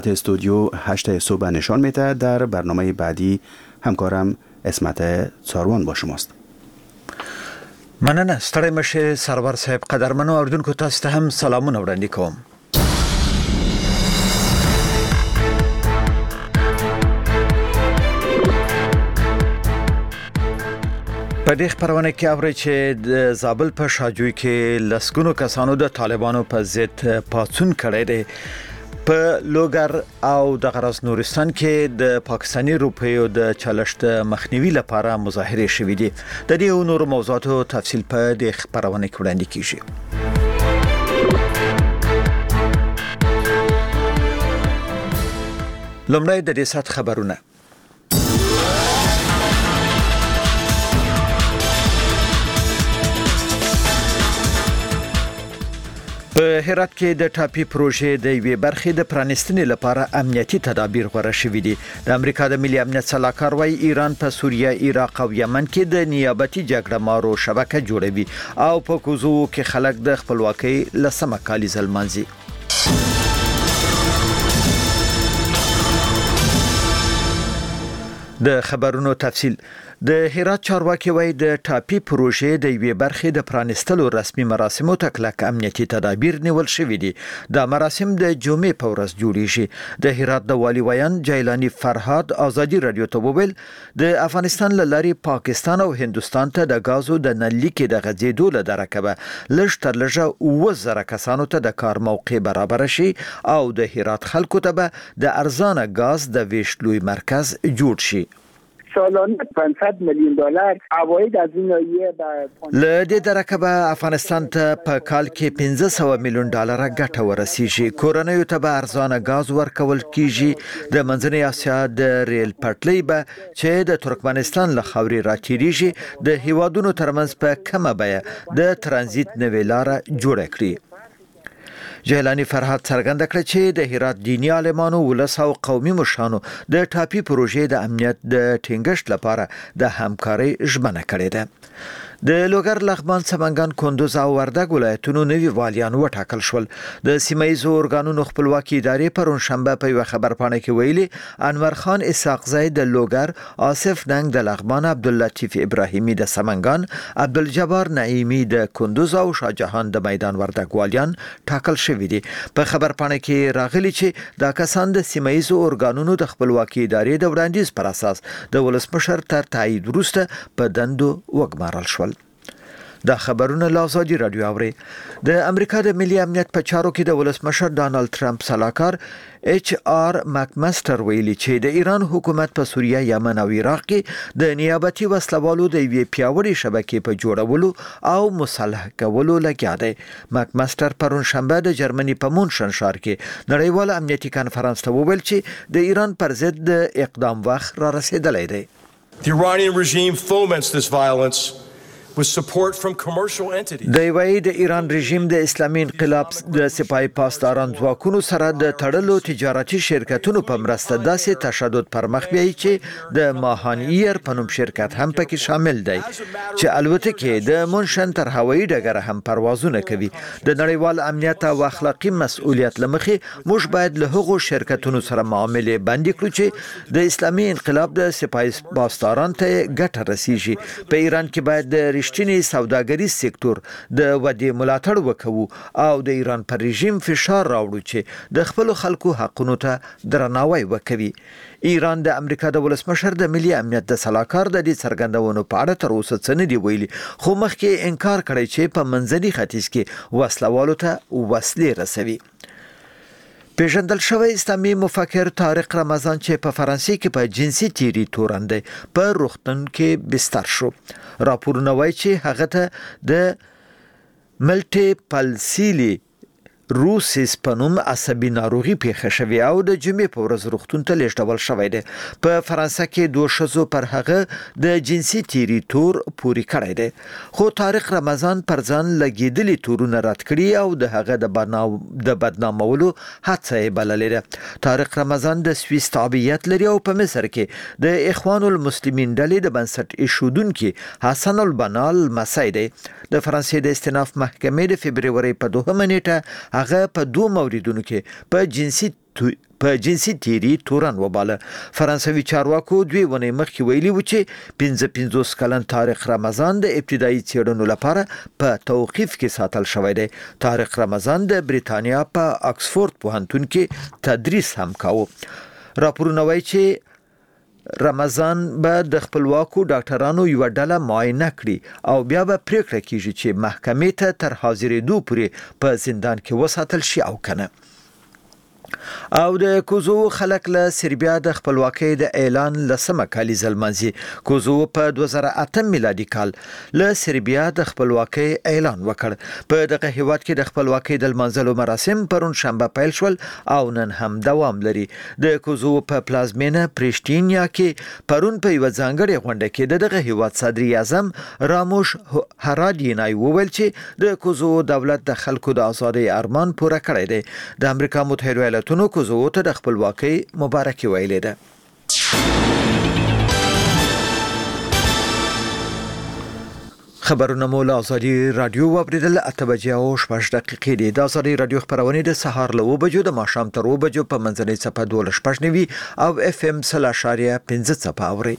استودیو 8 صبح نشان میده. در برنامه بعدی همکارم اسمت څاروان با شماست. مننه ستړی مشه سرور صاحب. قدرمنو اوریدونکو تاسو ته هم سلامونه وړاندې کوم. په دې خبرونه کې اوري چې د زابل په شاجوی کې لسګونو کسانو د طالبانو په ضد پاڅون کړی دی. په لوګر او د غرض نورستان کې د پاکستاني روپیو د چلشت مخنیوي لپاره مظاهره شوې دي. د دې او نور موضوعاتو تفصیل په دې خبرونه کې وړاندې کیږي. لومړی د دې سات خبرونه. په هرات کې د ټاپي پروژې د یوې برخې د پرانستنې لپاره امنیتي تدابیر غوړه شوې دي. د امریکا د ملي امنیت صلاحکار وايي ایران په سوریه، عراق او یمن کې د نیابتي جګړه مارو شبکه جوړوي او په کوزو کې خلک د خپلواکۍ لسمه کالیزه لمانځي. د خبرونو تفصیل. د هرات چارواکي وايي د ټاپي پروژې د یوې برخې د پرانستلو رسمي مراسمو ته کلک امنیتي تدابیر نیول شوې دي. د مراسم د جمعې په ورځ جوړیږي. د هرات د والي ویان جیلانی فرهاد ازادي رادیو ته وویل د افغانستان لاري پاکستان او هندستان ته د غازو د نلیکې د غځېدو له درکبه لږ تر لږه 2000 کسانو ته د کار موقع برابر شي او د هرات خلکو ته به د ارزانه غاز د ویشلوی مرکز جوړ شي. سالانه $500 میلیون عواید از این ناحیه له دې درکبه افغانستان ته په کال کې $500 میلیون ګټه ورسیږي. کورنیو ته به ارزانه غاز ورکول کیږي. د منځنۍ اسیا د ریل پټلۍ به چې د ترکمنستان له خاورې راتېریږي د هیوادونو ترمنځ په کمه بیه د ترانزیت نوې لار جوړه کړي. جیلانی فرهاد څرګنده کړه چې د هرات دینی عالمانو ولس او قومي مشرانو د ټاپي پروژې د امنیت د ټینګښت لپاره د همکارۍ ژمنه کړې ده. د لوګر، لغمان، سمنګان، کندوز او وردګ ولایتونو نوي والیان وټاکل شول. د سیمایي ارګانونو خپلواکي ادارې پرون شنبه په یو خبرپاڼه کې ویلي انور خان اسحاق زای د لوګر، آصف ننګ د لغمان، عبداللطیف ابراهیمی د سمنګان، عبدالجبار نعیمی د کندوز او شاهجهان د میدان وردګ والیان ټاکل شوي دي. په خبرپاڼه کې راغلي چې دا کسان د سیمایي ارګانونو د خپلواکي ادارې د وړاندیز پر اساس د ولسمشر تر تایید وروسته په دندو وګمارل شول. دا خبرونه له ازادي رادیو اوري. د امریکا د ملي امنیت په چارو کې د ولسمشر ډانلډ ټرمپ صلاحکار ایچ آر مکمستر ویلي چې د ایران حکومت په سوریه، یمن او عراق کې د نیابتي وسلوالو د یوې پیاوړې شبکې په جوړولو او مصالح کولو لګیا دی. مکمستر پرون شنبه د جرمني په مونشن ښار کې نړیوال امنیتي کانفرنس ته وویل چې د ایران پر ضد د اقدام وخت را رسیدلی دی. The Iranian regime foments this violence with support from commercial entities. د وی د ایران رژیم د اسلامي انقلاب د سپای پاسداران ځواکونو سره د تړلو تجارتي شرکتونو په مرسته داسې تشدد پر مخ بیایي چې د ماهان ایر په نوم شرکت هم پکې شامل دی چې الوتکې د مونشن تر هوایي ډګر هم پروازونه کوي. د نړیوال امنیت او اخلاقی مسؤلیت لمخې موږ باید له هغو شرکتونو سره معاملې بندي کړو چې د اسلامي انقلاب د سپای پاسداران ته ګټه رسیږي. په ایران کې باید د رښتینی سوداګریز سکتور د ودې ملاتړ وکړو او د ایران پر رژیم فشار راوړو چې د خپل خلکو حقونو ته درناوی وکړي. ایران د امریکا د ولسمشر د ملي امنیت د صلاحکار د دې څرګندونو په اړه تر اوسه څه نه دی ویلي، خو مخکې انکار کړی چې په منځني ختیځ کې وسلوالو ته وسلې رسوي. پیژندل شوی اسلامي مفکر طارق رمضان چې په فرانسې کې په جنسي تیری تورن دی په روغتون کې بستر شو. راپورونه وایي چې هغه ته د ملټیپل روسیس په نوم عصبي ناروغي پیښه شوې او د جمعې په ورځ روغتون ته لیږدول شوی دی. په فرانسه کې 2 ښځو پر هغه د جنسي تیری تور پوری کړی دی، خو طارق رمضان پر ځان لګیدلي تورونه رد کړي او د هغه د بدنامولو هڅه یې بللې ده. طارق رمضان د سویس تابعیت لري او په مصر کې د اخوان المسلمین ډلې د بنسټ ایښودونکي حسن البنا لمسی دی. د فرانسې د استیناف محکمې د فبروري په 2 نیټه هغه په 2 موردونو کې په جنسي په جنسي تیری تورن وباله. فرانسوي چارواکو 2 ونې مخکې ویلي و چې 55 کلن طارق رمضان د ابتدایي څېړنو لپاره په توقیف کې ساتل شوی دی. طارق رمضان د بریتانیا په آکسفورد پوهنتون کې تدریس هم کاوه. راپورونه وایي چې رمضان به د خپلواکو ډاکټرانو یو ډله معاینه کړي او بیا به پریکړه کیږي چې محکمې ته تر حاضرېدو پورې په زندان کې وساتل شي او کنه. او د کوزوو خلک له سربیا د خپلواکۍ د اعلان لسمه کالیزه لمانځي. کوزوو په 2008 میلادي کال له سربیا د خپلواکۍ اعلان وکړ. په دغه هیواد کې د خپلواکۍ د لمانځلو مراسم پرون شنبه پیل شول او نن هم دوام لري. د کوزوو په پلازمینه پریشتینیا کې پرون په یو ځانګړي غونډه کې دغه هیواد صدر اعظم راموش هرادینای وویل چې د کوزوو دولت د خلکو د ازادۍ ارمان پوره کړی دی. د امریکا متحده ایالاتونو کوزوو ته د خپلواکۍ مبارکي ویلې ده. خبرونه مو له آزادي رادیو واوریدل. 8:06 دي. د آزادي رادیو خبرونه د سهار له 9 بجو د ماښام تر 9 بجو په منځنۍ صفحه 12.9 او FM 0.5 صفحه اوري.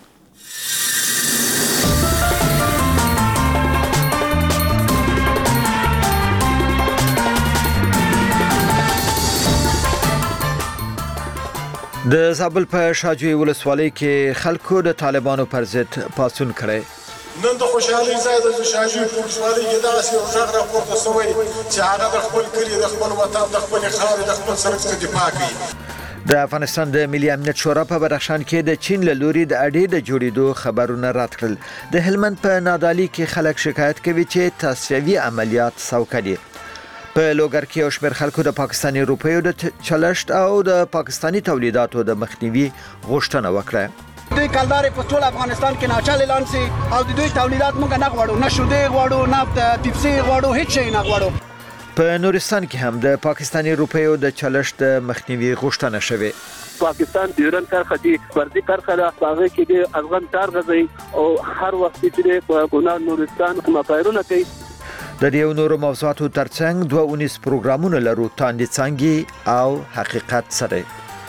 د زابل په شاجوی ولسوالۍ کې خلکو د طالبانو پر ضد پاڅون کړی. نن د خوشحالۍ ځای د شاجوی ولسوالۍ کې داسې یو غږ راپورته شوی چې هغه د خپل کلي، د خپل وطن، د خپلې خاورې، د خپل سرک څخه دفاع کوي. د افغانستان د ملي امنیت شورا په بدخشان کې د چین له لوري د اډې د جوړېدو خبرونه رد کړل. د هلمند په نادعلي کې خلک شکایت کوي چې تصفیوي عملیات سوکه دي. په لوګر کې یو شمېر خلکو د پاکستاني روپیو د چلشت او د پاکستاني تولیداتو د مخنیوي غوښتنه وکړه. دوی کلدارې په ټول افغانستان کې ناچل اعلان سي او د دوی تولیدات موږ نه غواړو، نه شودې غواړو، نه پیپسي غواړو، هیڅ شی نه غواړو. په نورستان کې هم د پاکستاني روپیو د چلشت د مخنیوي غوښتنه شوه. پاکستان د ایران کرخه دي فرضي کرخه ده، هغه کې د افغان تار غځي او هر وخت چې په ګونار نورستان مفایرونه کوي. د دې نورو موضوعاتو ترڅنګ 2 پروګرامونه لرو. تاندې څنګه او حقیقت سره.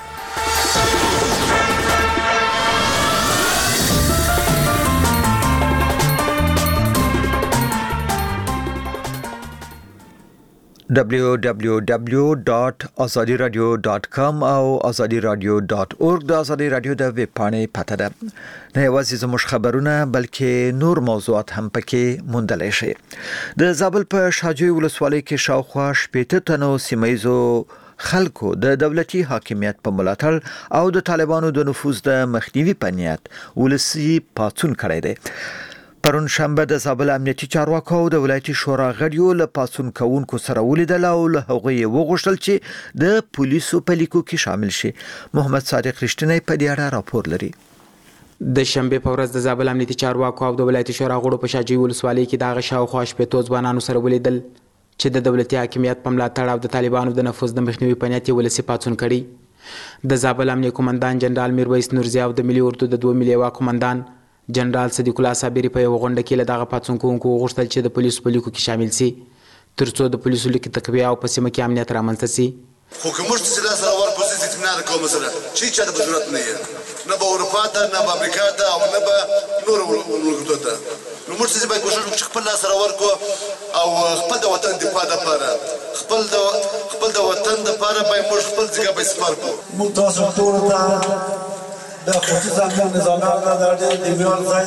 www.azadiradio.com او azadiradio.org د ازادي رادیو د ویب پاڼې پته ده. نه یوازې زموږ خبرونه بلکې نور موضوعات هم پکې موندلای شي. د زابل په شاجوی ولسوالۍ کې شاوخوا 80 تنو سیمایزو خلکو د دولتي حاکمیت په ملاتړ او د طالبانو د نفوذ د مخنیوي په نیت ولسی پاڅون کړی دی. پرون شنبه د زابل امنیتي چارواکو او د ولایتي شورا غړیو له پاڅون کوونکو سره ولیدل او له هغوی وغوښتل چې د پولیسو په لیکو کې شامل شي. محمد صادق رښتینی په دې اړه راپور لري. د شنبه په ورځ د زابل امنیتي چارواکو او د ولایتي شورا غړو په شاجوی ولسوالۍ کې د غشاوخوا 80 ځوانانو سره ولیدل چې د دولتي حاکمیت په ملاتړ او د طالبانو د نفوذ د مخنیوي په نیت ولسی پاڅون کړي. د زابل امنیه قومندان جنرال میرویس نورزی او د ملي اردو د 2 ملي وا قومندان جنرال صدیق الله صابری په یو غونډه کې له دغه پاتونکو غوښتل چې د پولیسو په لیکو کې شامل شي ترڅو د پولیسو لیکو تقویه او په سیمه کې امنیت رامنځته شي. خو کومش چې لاسه ورکو چې اطمینان کوم سره چې چا د ضرورت نه یې نه به اروپا ته نه به امریکا ته او نه به نور ولګو ته نو موږ چې باید کوشش وکړو خپل لاسه ورکو او خپل د وطن دفاع لپاره خپل د وطن لپاره باید موږ خپل ځای په سپار کو. موږ تاسو ټول ته د خصوصا نظامات د دیوال ځای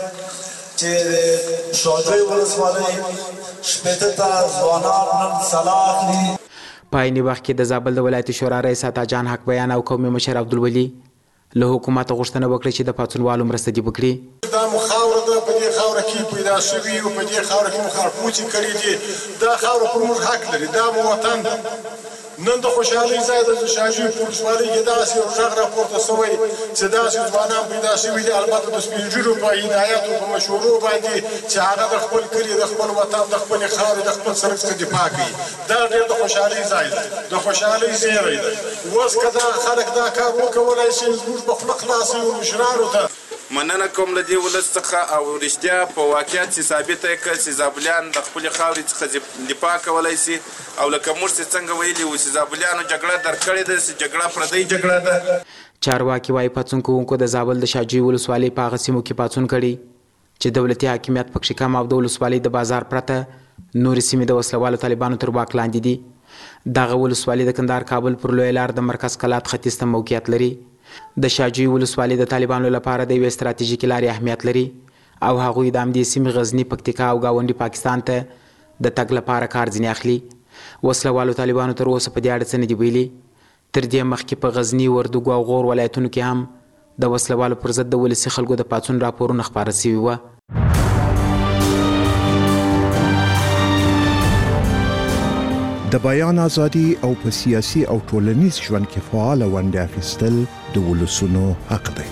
چې شاجوی ولسوالۍ شپږ تا ځوانان نن صلاح اخلي. په عیني وخت کې د زابل د ولایتي شورا رئیس عطا جان حق بیان او قومي مشر عبدالولي له حکومت غوښتنه وکړه چې د پاڅونوالو مرسته دې وکړي. دا خاوره ده په دې خاوره کې پیدا شوي او په دې خاوره کې مخالفوچې کړي دي. دا خاوره پر موږ حق لري، دا مو وطن ده. نن د خوشحالۍ ځای د شاجوی ولسوالۍ کې داسې یو غږ راپورته شوی چې داسې ځوانان پیدا شوي دي، البته د سپین ږیرو په هدایاتو په مشورو باندې چې هغه د خپل کلي، د خپل وطن، د خپلې خاورې، د خپل سرک څخه دفاع کوي. دا ډېر د خوشحالۍ ځای دی، د خوشحالۍ زیری دی. اوس که دا خلک دا کار وکولی شي زموږ په خوله خلاص یو مشرانو ته مننه کوم له دې ولس څخه او رښتیا په واقعیت چې ثابته یې کړه چې زابلیان د خپلې خاورې څخه دفاع کولی شي او لکه موږ چې څنګه ویلي وو چې زابلیانو جګړه درک کړې ده چې جګړه پردۍ جګړه ده. چارواکي وایي پاڅون کوونکو د زابل د شاجوی ولسوالۍ په هغه سیمو کې پاڅون کړي چې دولتي حاکمیت پکښې کم او د ولسوالۍ د بازار پرته نورې سیمې د وسلوالو طالبانو تر واک لاندې دي. دغه ولسوالۍ د کندهار کابل پر لویه لار د مرکز کلات ختیځ ته موقعیت لري. د شاجوی ولسوالۍ د طالبانو لپاره د یوې ستراتیژیکې لارې اهمیت لري او هغوی د همدې سیمې غزني، پکتیکا او ګاونډي پاکستان ته د تګ لپاره کار ځینې اخلي. وسلوالو طالبانو تر اوسه په دې اړه څه نه دي ویلي. تر دې مخکې په غزني، وردګو او غور ولایتونو کې هم د وسلوالو پر ضد د ولسي خلکو د پاڅون راپورونه خپاره سوي وه. د بیان ازادي او په سیاسي او ټولنیز ژوند کې فعال ونډه اخیستل د ولسونو حق دی.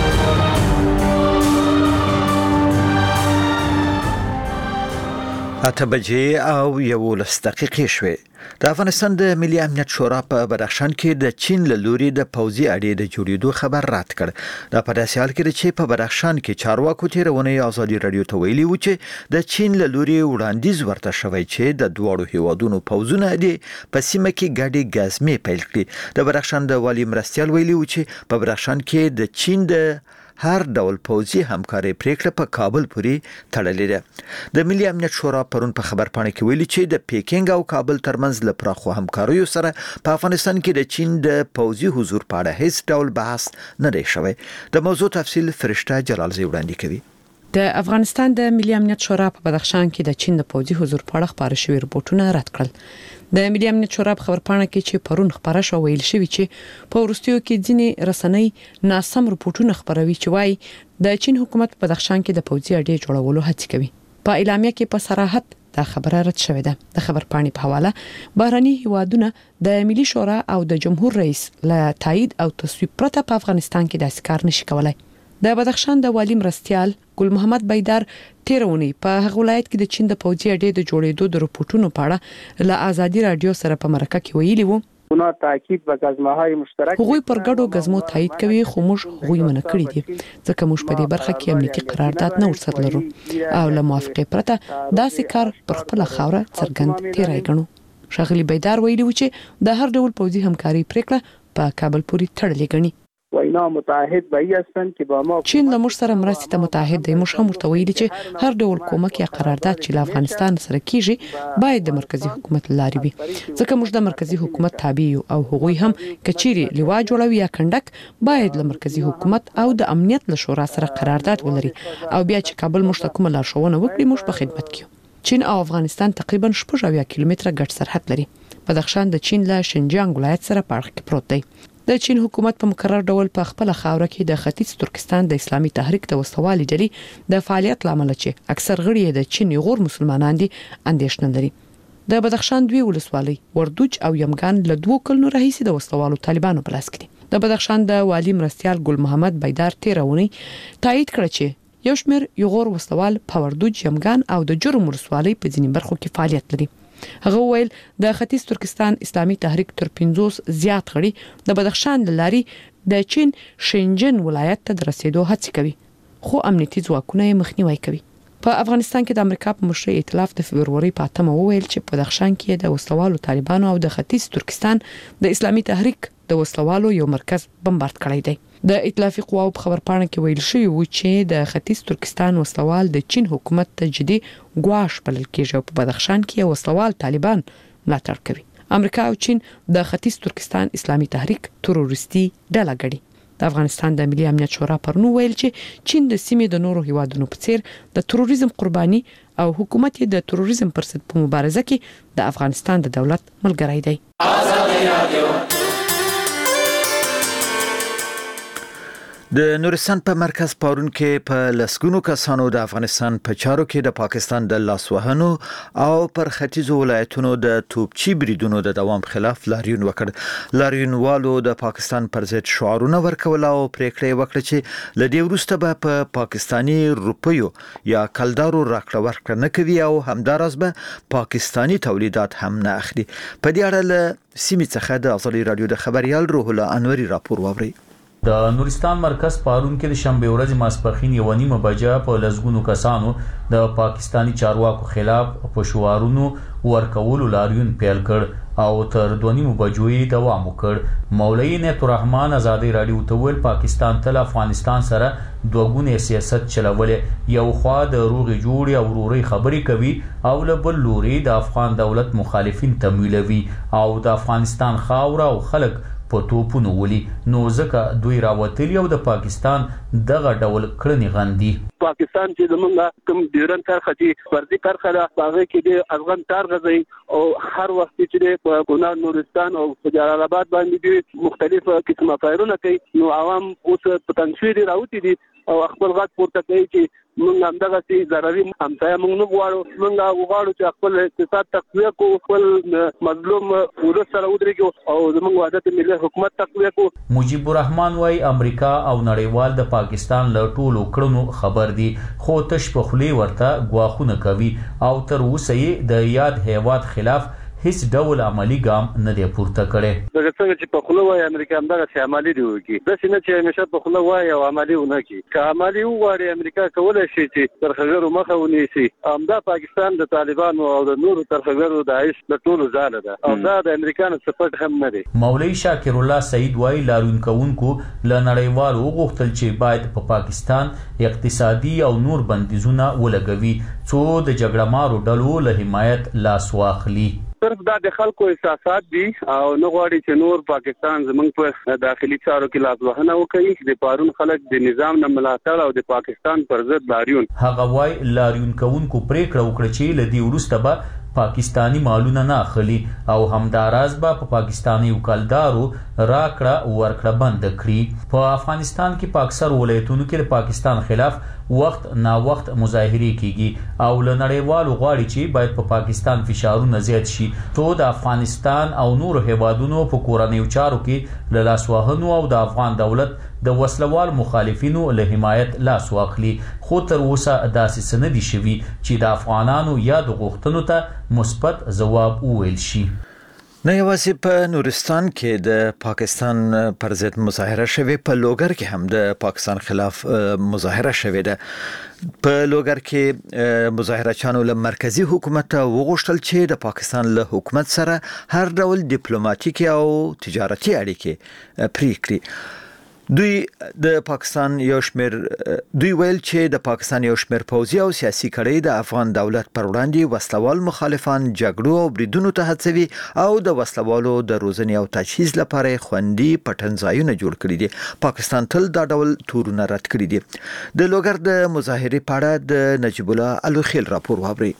اته بجې او 11 دقیقې شوې. د افغانستان د ملي امنیت شورا په بدخشان کې د چین له لوري د پوځي اډې د جوړېدو خبر رد کړ. دا په داسې حال کې چې په بدخشان کې چارواکو تیرونې ازادي رادیو ته ویلي و چې د چین له لوري وړاندیز ورته شوی چې د دوړو هیوادونو پوځونه دې په سیمه کې ګډې ګزمې پیل کړي. د بدخشان د والي مرستیال ویلي و چې په بدخشان کې د چین د هر ډول پوځي همکاري پریکړه په کابل پورې تړلې ده. د ملي امنیت شورا پرون په خبرپاڼه کې ویلي چې د پیکینګ او کابل ترمنځ له پراخو همکاریو سره په افغانستان کې د چین د پوځي حضور په اړه هیڅ ډول بحث نه دی شوی. د موضوع تفصیل فرشته جلالزی وړاندې کوي. د افغانستان د ملي امنیت شورا په بدخشان کې د چین د پوځي حضور په اړه خبره شوی رپورټونه رد کړل. د ملي امنیت شورا په خبرپاڼه کې چې پرون خبره شو ویل شوی چې په ورستیو کې ځینې رسنۍ ناسم رپورټونه خبروي چې وايي د چین حکومت په بدخشان کې د پوځي اډې جوړولو هڅه کوي. په اعلامیه کې په صراحت دا خبره رد شوې ده. د خبرپاڼې په حواله بهرني هیوادونه د ملي شورا او د جمهور رئیس له تایید او تصویب پرته په افغانستان کې داسې کار نشي کولای. د بدخشان د والی مرستیال ګل محمد بيدار تیرونی په هغه ولایت کې د چین د پوځي اډې د جوړېدو د رپورټونو په اړه له ازادي رادیو سره په مرکه کې ویلي وو. اونا تاکید به غزمه‌های مشترک هغوی پر ګډو غزمو تایید کوي خو موږ هغوی منع کړی دي ځکه موږ په دې برخه کې امنیتي قرارداد نه ورسره لرو او له موافقې پرته داسې کار پر خپل خاوره څرګند تیرای غنو. شاغلی بيدار ویلي و چې د هر ډول پوځي همکاري پریکړه په کابل پورې تړلې غني. وینا متعهد به هستند که با ما چین له موږ سره مرستې ته متعهد دی. موږ هم ورته ویلي چې هر ډول کومک یا قرارداد چې له افغانستان سره کیږي باید د مرکزی حکومت لاري وي ځکه موږ د مرکزی حکومت تابع یو او هغوی هم کچيري لوا جوړوي یا کندک باید له مرکزی حکومت او د امنیت له شورا سره قرارداد ولري او بیا چې کابل موږ ته کومه لارښوونه وکړي موږ په خدمت کې. چین او افغانستان تقریبا 80 کیلومتره ګډ سرحد لري. بدخشان د چین له شینجیانګ ولایت سره په اړه کې پروت دی. د چین حکومت په مقرر ډول په خپل خاوره کې د ختیځ ترکستان د اسلامي تحریک د وسوالي ډلې د فعالیت لامل چې اکثر غړي د چین غور مسلمانان دي اندېښنه لري. د بدخشان دوی ولسوالۍ وردوج او یمګان له 2 کلونو راهیسې د وسوالو طالبانو په لاس کې دي. د بدخشان د والی مرستیال ګل محمد بيدار تیرونی تایید کړ چې یو شمېر یغور وسوال په وردوج، یمګان او د جرم ولسوالۍ په ځینې برخو کې فعالیت لري. هغه ویل د ختیځ ترکستان اسلامي تحریک تر 50 زیات غړي د بدخشان لاري د چین شینجن ولایت ته رسیدو هڅه کوي خو امنیتي ځواکونه یې مخنیوي کوي. په افغانستان کې د امریکا په مشرۍ ائتلاف د فبرवरी په 8 وویل چې په بدخشان کې د وسلوالو طالبانو او د ختیځ ترکستان د اسلامي تحریک د وسلوالو یو مرکز بمبارد کړی دی. د ائتلافي قواو په خبرپاڼه کې ویل شوی و چې د ختیځ ترکستان وسلوال د چین حکومت ته جدي ګواښ بلل کېږي او په بدخشان کې وسلوال طالبان ملاتړ کوي. امریکا او چین د ختیځ ترکستان اسلامي تحریک تروریستي ډله ګڼي. د افغانستان د ملي امنیت شورا پرنو ویل چې چین د سیمې د نورو هیوادونو په څیر د تروریزم قرباني او حکومت د تروریزم پر ضد په مبارزه کې د افغانستان د دولت ملګری دی. د نورستان په مرکز پارون کې په لسګونو کسانو د افغانستان په چارو کې د پاکستان د لاسوهنو او پر ختیځو ولایتونو د توپچی بریدونو د دوام خلاف لاریون وکړ. لاریونوالو د پاکستان پر ضد شعارونه ورکول او پریکړه وکړه چې لدې وروسته به په پاکستانی روپیو یا کلدارو راکړه ورکړه نه کوي او همدارس به پاکستانی تولیدات هم نه اخلي. په دې اړه له سیمې څخه د ازادي رادیو د خبريال روح الله انوري راپور واوري. د نورستان مرکز پارون کې د شنبه ورځ ماسپښین 1:30 بجې په لزګونو کسانو د پاکستانی چارواکو خلاف په شعارونو ورکولو لاریون پیل کړ او تر 2:30 بجو یې دوام وکړ. مولوی نعمت الرحمن ازادي رادیو ته ویل پاکستان تل افغانستان سره دوګونی سیاست چلولې، یو خوا د روغې جوړې او ورورۍ خبرې کوي او له بل لوري د افغان دولت مخالفین تمویلوي او د افغانستان خاوره او خلک په توپونو ولي، نو ځکه دوی راوتلي او د پاکستان دغه ډول کړنې غندي. پاکستان چې زمونږ کوم ډیورن کرښه چې فرضي کرښه ده هغه کې د افغان تار غځي او هر وخت چې په کونړ نورستان او په جلال آباد باندې دي مختلف قسمه فایرونه کوي، نو عوام اوس په تنشیر راوتی دي او خپل غږ پورته کوي چې موږ همدغه سي ضرري همسایه موږ نه غواړو، موږ غواړو چې خپل اقتصاد تقویه کو، خپل مظلوم ولس سره ودرېږو او زموږ وحدت ملي حکومت تقویه کو. مجيب الرحمن وايي امریکا او نړیوال د پاکستان له ټولو کړنو خبر دي، خو تش په خولې ورته ګواښونه کوي او تر اوسه یې د یاد هیواد خلاف هیڅ ډول عملی ګام نه دی پورته کړی. دغه څنګه چې په خوله وایي امریکا همدغه چې عملي دی وکړي، داسې نه چې همیشه په خوله وایي او عملي ونه کړي. که عملي وغواړي امریکا کولی شي چې ترهګرو مخه ونیسي. همدا پاکستان د طالبانو او د نورو ترهګرو د عیش د ټولو ځاله ده او دا د امریکانو څه پټ هم نه دی. مولوی شاکر الله سعید وايي لاریون کوونکو له نړیوالو وغوښتل چې باید په پاکستان اقتصادي او نور بندیزونه ولګوي څو د جګړه مارو ډلو له حمایت لاس واخلي. صرف دا د خلکو احساسات دي او نه غواړي چې نور پاکستان زمونږ په داخلي چارو کې لاسوهنه وکړي. د پارون خلک د نظام نه ملاتړ او د پاکستان پر ضد لاریون. هغه وايي لاریون کوونکو پریکړه وکړه چې له دې وروسته به پاکستانی مالونه نه اخلي او همداراز به په پاکستانی وکالدارو راکړه ورکړه بند کړي. په افغانستان کې په اکثر ولایتونو کې د پاکستان خلاف وخت نا وخت مظاهرې کیږي او له نړیوالو غواړي چې باید په پاکستان فشارونه زیات شي تو د افغانستان او نور هیوادونو په کورنیو چارو کې له لاسوهنو او د افغان دولت د وسلوال مخالفینو له حمایت لاس واخلي. خو تر اوسه داسې څه نه دي شوي چې د افغانانو یا د غوښتنو ته مثبت ځواب وویل شي. نه یوازې په نورستان کې د پاکستان پر ضد مظاهره شوې، په لوګر کې هم د پاکستان خلاف مظاهره شوې ده. په لوګر کې مظاهرچیانو له مرکزی حکومت وغوښتل چې د پاکستان له حکومت سره هر ډول ډیپلوماټیکي او تجارتي اړیکې پرې کړي. دوی ویل چې د پاکستان یو شمېر پوځي او سیاسي کړۍ د افغان دولت پر وړاندې وسلوال مخالفان جګړو او بریدونو ته هڅوي او د وسلوالو د روزنې او تجهیز لپاره خوندي پټنځایونه جوړ کړي دي. پاکستان تل دا ډول تورونه رد کړي دي. د لوګر د مظاهرې په اړه د نجیب الله الوخیل راپور واورئ.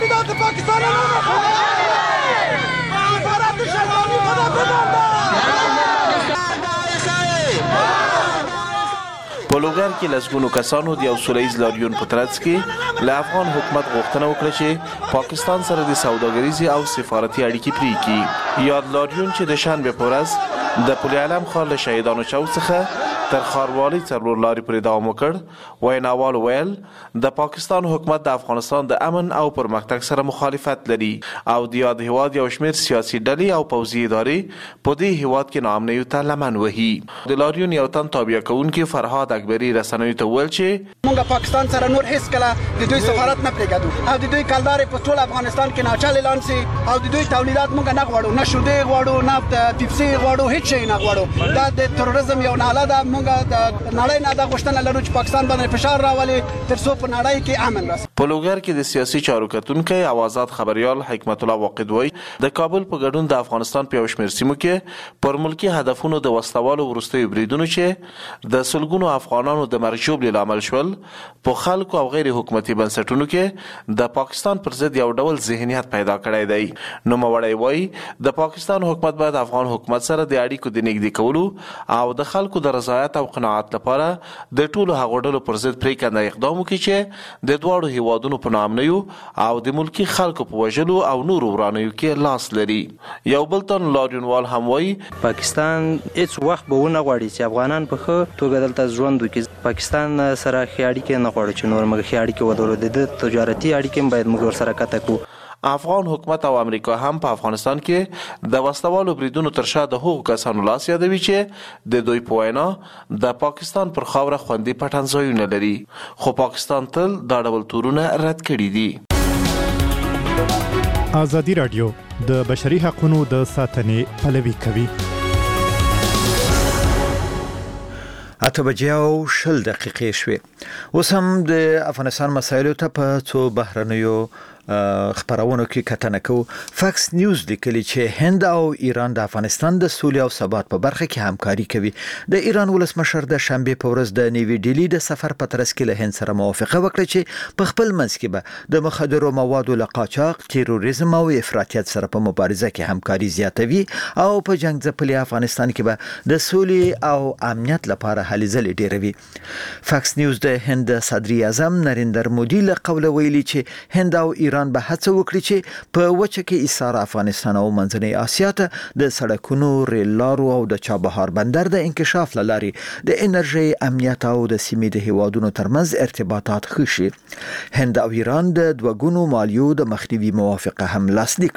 په لوګر کې لسګونو کسانو د یو سولهییز لاریون په ترڅ کې له افغان حکومت غوښتنه وکړه چې پاکستان سره د سوداګریزي او سفارتي اړیکې پرې کړي. یاد لاریون چې د شنبه په ورځ د پل علم ښار له شهیدانو چوک څخه تر ښاروالۍ څلور لارې پورې دوام وکړ. ویناوال ویل د پاکستان حکومت د افغانستان د امن او پرمختګ سره مخالفت لري او د یاد هیواد یو شمېر سیاسي ډلې او پوځي ادارې په دې هیواد کې ناامنیو ته لمن وهي. د لاریون یو تن تابع کوونکی فرهاد اکبري رسنیو ته ویل چې موږ پاکستان سره نور هیڅ کله د دوی سفارت نه پرېږدو او د دوی کلدارې په ټول افغانستان کې ناچل اعلان سي او د دوی تولیدات موږ نه غواړو، نه شودې غواړو، نه پیپسي غواړو، هیڅ شی نه غواړو. دا د تروریزم یو ناله ده. موږ د نړۍ نه دا غوښتنه لرو چې پاکستان باندې فشار راولي تر څو په نړۍ کې امن راشي. په لوګر کې د سیاسي چارو کتونکی او آزاد خبريال حکمت الله واقد وایي د کابل په ګډون د افغانستان په یو شمېر سیمو کې پر ملکی هدفونو د وسلوالو وروستیو بریدونو چې د سلګونو افغانانو د مرګ ژوبلې لامل شول په خلکو او غیر حکومتي بنسټونو کې د پاکستان پر ضد یو ډول ذهنیت پیدا کړی دی. نوموړی وایي د پاکستان حکومت باید افغان حکومت سره د اړیکو د نږدې کولو او د خلکو د رضایت او قناعت لپاره د ټولو هغو ډلو پر ضد پرېکنده اقدام وکړي چې د دواړو هیوادونو په ناامنیو او د ملکي خلکو په وژلو او نورو ورانیو کې لاس لري. یو بل تن لاریونوال هم وایي پاکستان هیڅ وخت به ونه غواړي چې افغانان په ښه توګه دلته ژوند وکړي. پاکستان سره ښې اړیکې نه غواړي چې نور موږ ښې اړیکې ولرو. د تجارتي اړیکې باید موږ ورسره قطع کړو. افغان حکومت او امریکا هم په افغانستان کې د وسلوالو بریدونو تر شا د هغو کسانو لاس یادوي چې د دوی په وینا د پاکستان پر خاوره خوندي پټنځایونه لري، خو پاکستان تل دا ډول تورونه رد کړي دي. ازادي راډیو د بشري حقوقو د ساتنې پلوي کوي. 8:10 شوې. اوس هم د افغانستان مسایلو ته په څو بهرنیو خبرونو کې کتنه کوو. فاکس نیوز لیکلي چې هند او ایران د افغانستان د سولې او ثبات په برخه کې همکاري کوي. د ایران ولسمشر د شنبه په ورځ د نیوي ډیلی د سفر په ترڅ کې له هند سره موافقه وکړه چې په خپل منځ کې به د مخدرو موادو له قاچاق، تیروریزم او افراطیت سره په مبارزه کې همکاري زیاتوي او په جنگ ځپلي افغانستان کې به د سولې او امنیت لپاره هلې ځلې ډیروي. فاکس نیوز د هند صدر اعظم نریندر مودي له قوله ویلي چې هند او ایران به هڅه وکړي چې په وچه کې ایثار افغانستان او منځنۍ اسیا ته د سړکونو، ریل لارو او د چابهار بندر د انکشاف لارې د انرژي امنیت او د سیمې د هیوادونو ترمنځ ارتباطات ښه شي. هند او ایران د دوګونو مالیو د مخنیوي موافقه هم لاسلیک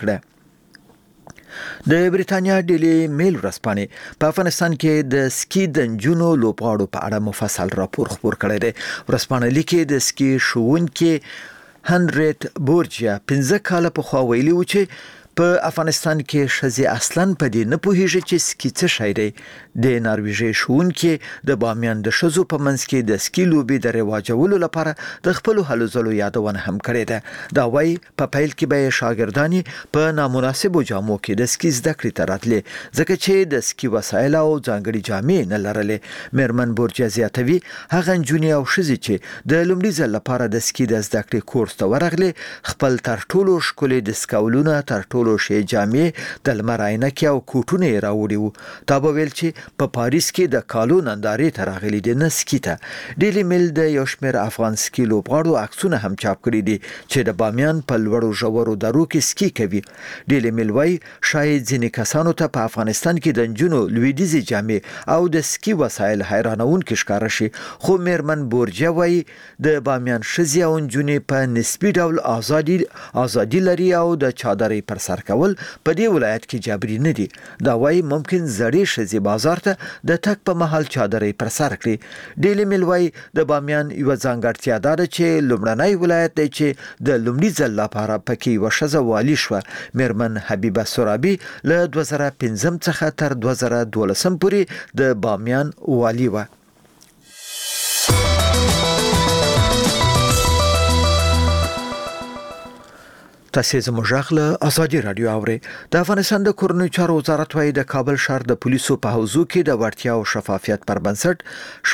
کړه. د بریتانیا ډیلی میل ورځپاڼې په افغانستان کې د سکی د نجونو لوبغاړو په اړه مفصل راپور خپور کړی دی. ورځپاڼه لیکي د سکی ښوونکي هنریت بورجیا 15 کاله پخوا ویلي و چې په افغانستان کې ښځې اصلاً په دې نه پوهیږي چې سکی څه شی دی. د نارویژي ښوونکي د بامیان د ښځو په منځ کې د سکی لوبې د رواجولو لپاره د خپلو هلو ځلو یادونه هم کړې ده. دا وایي په پیل کې به شاګردانې په نامناسبو جامو کې د سکی زده کړې ته راتلې ځکه چې د سکی وسایل او ځانګړي جامې نه لرلې. میرمن بورجیا زیاتوي هغه نجونې او ښځې چې د لومړي ځل لپاره د سکی د زده کړې کورس ته ورغلې خپل تر ټولو ښکلي ډسکاولونه، تر ټولو شی جامې، د لمر عینکې او کوټونه یې راوړي وو. تا به ویل چې په پاریس کې د کالو نندارې ته راغلي دي، نه سکی ته. ډیلی میل د یو شمېر افغان سکی لوبغاړو عکسونه هم چاپ کړي دي چې د بامیان په لوړو ژورو درو کې سکی کوي. ډیلی میل وایي شاید ځینې کسانو ته په افغانستان کې د نجونو لویدیځې جامې او د سکی وسایل حیرانونکي ښکاره شي، خو میرمن بورجیا وایي د بامیان ښځې او نجونې په نسبي ډول ازادي لري او د چادرۍ پر سر کول په دې ولایت کې جبري نه دي. دا وایي ممکن زړې ښځې بازار ته د تګ په مهال چادرۍ پر سر کړي. ډیلی میل وایي د بامیان یوه ځانګړتیا دا ده چې لومړنی ولایت دی چې د لومړي ځل لپاره پکې یوه ښځه والي شوه. میرمن حبیبه سرابي له 2005 څخه تر 2012 پورې د بامیان والي وه. تاسو زموږ غږ له ازادي راډیو اورئ. د افغانستان د کورنیو چارو وزارت وايي د کابل ښار د پولیسو په حوزو کې د وړتیا او شفافیت پر بنسټ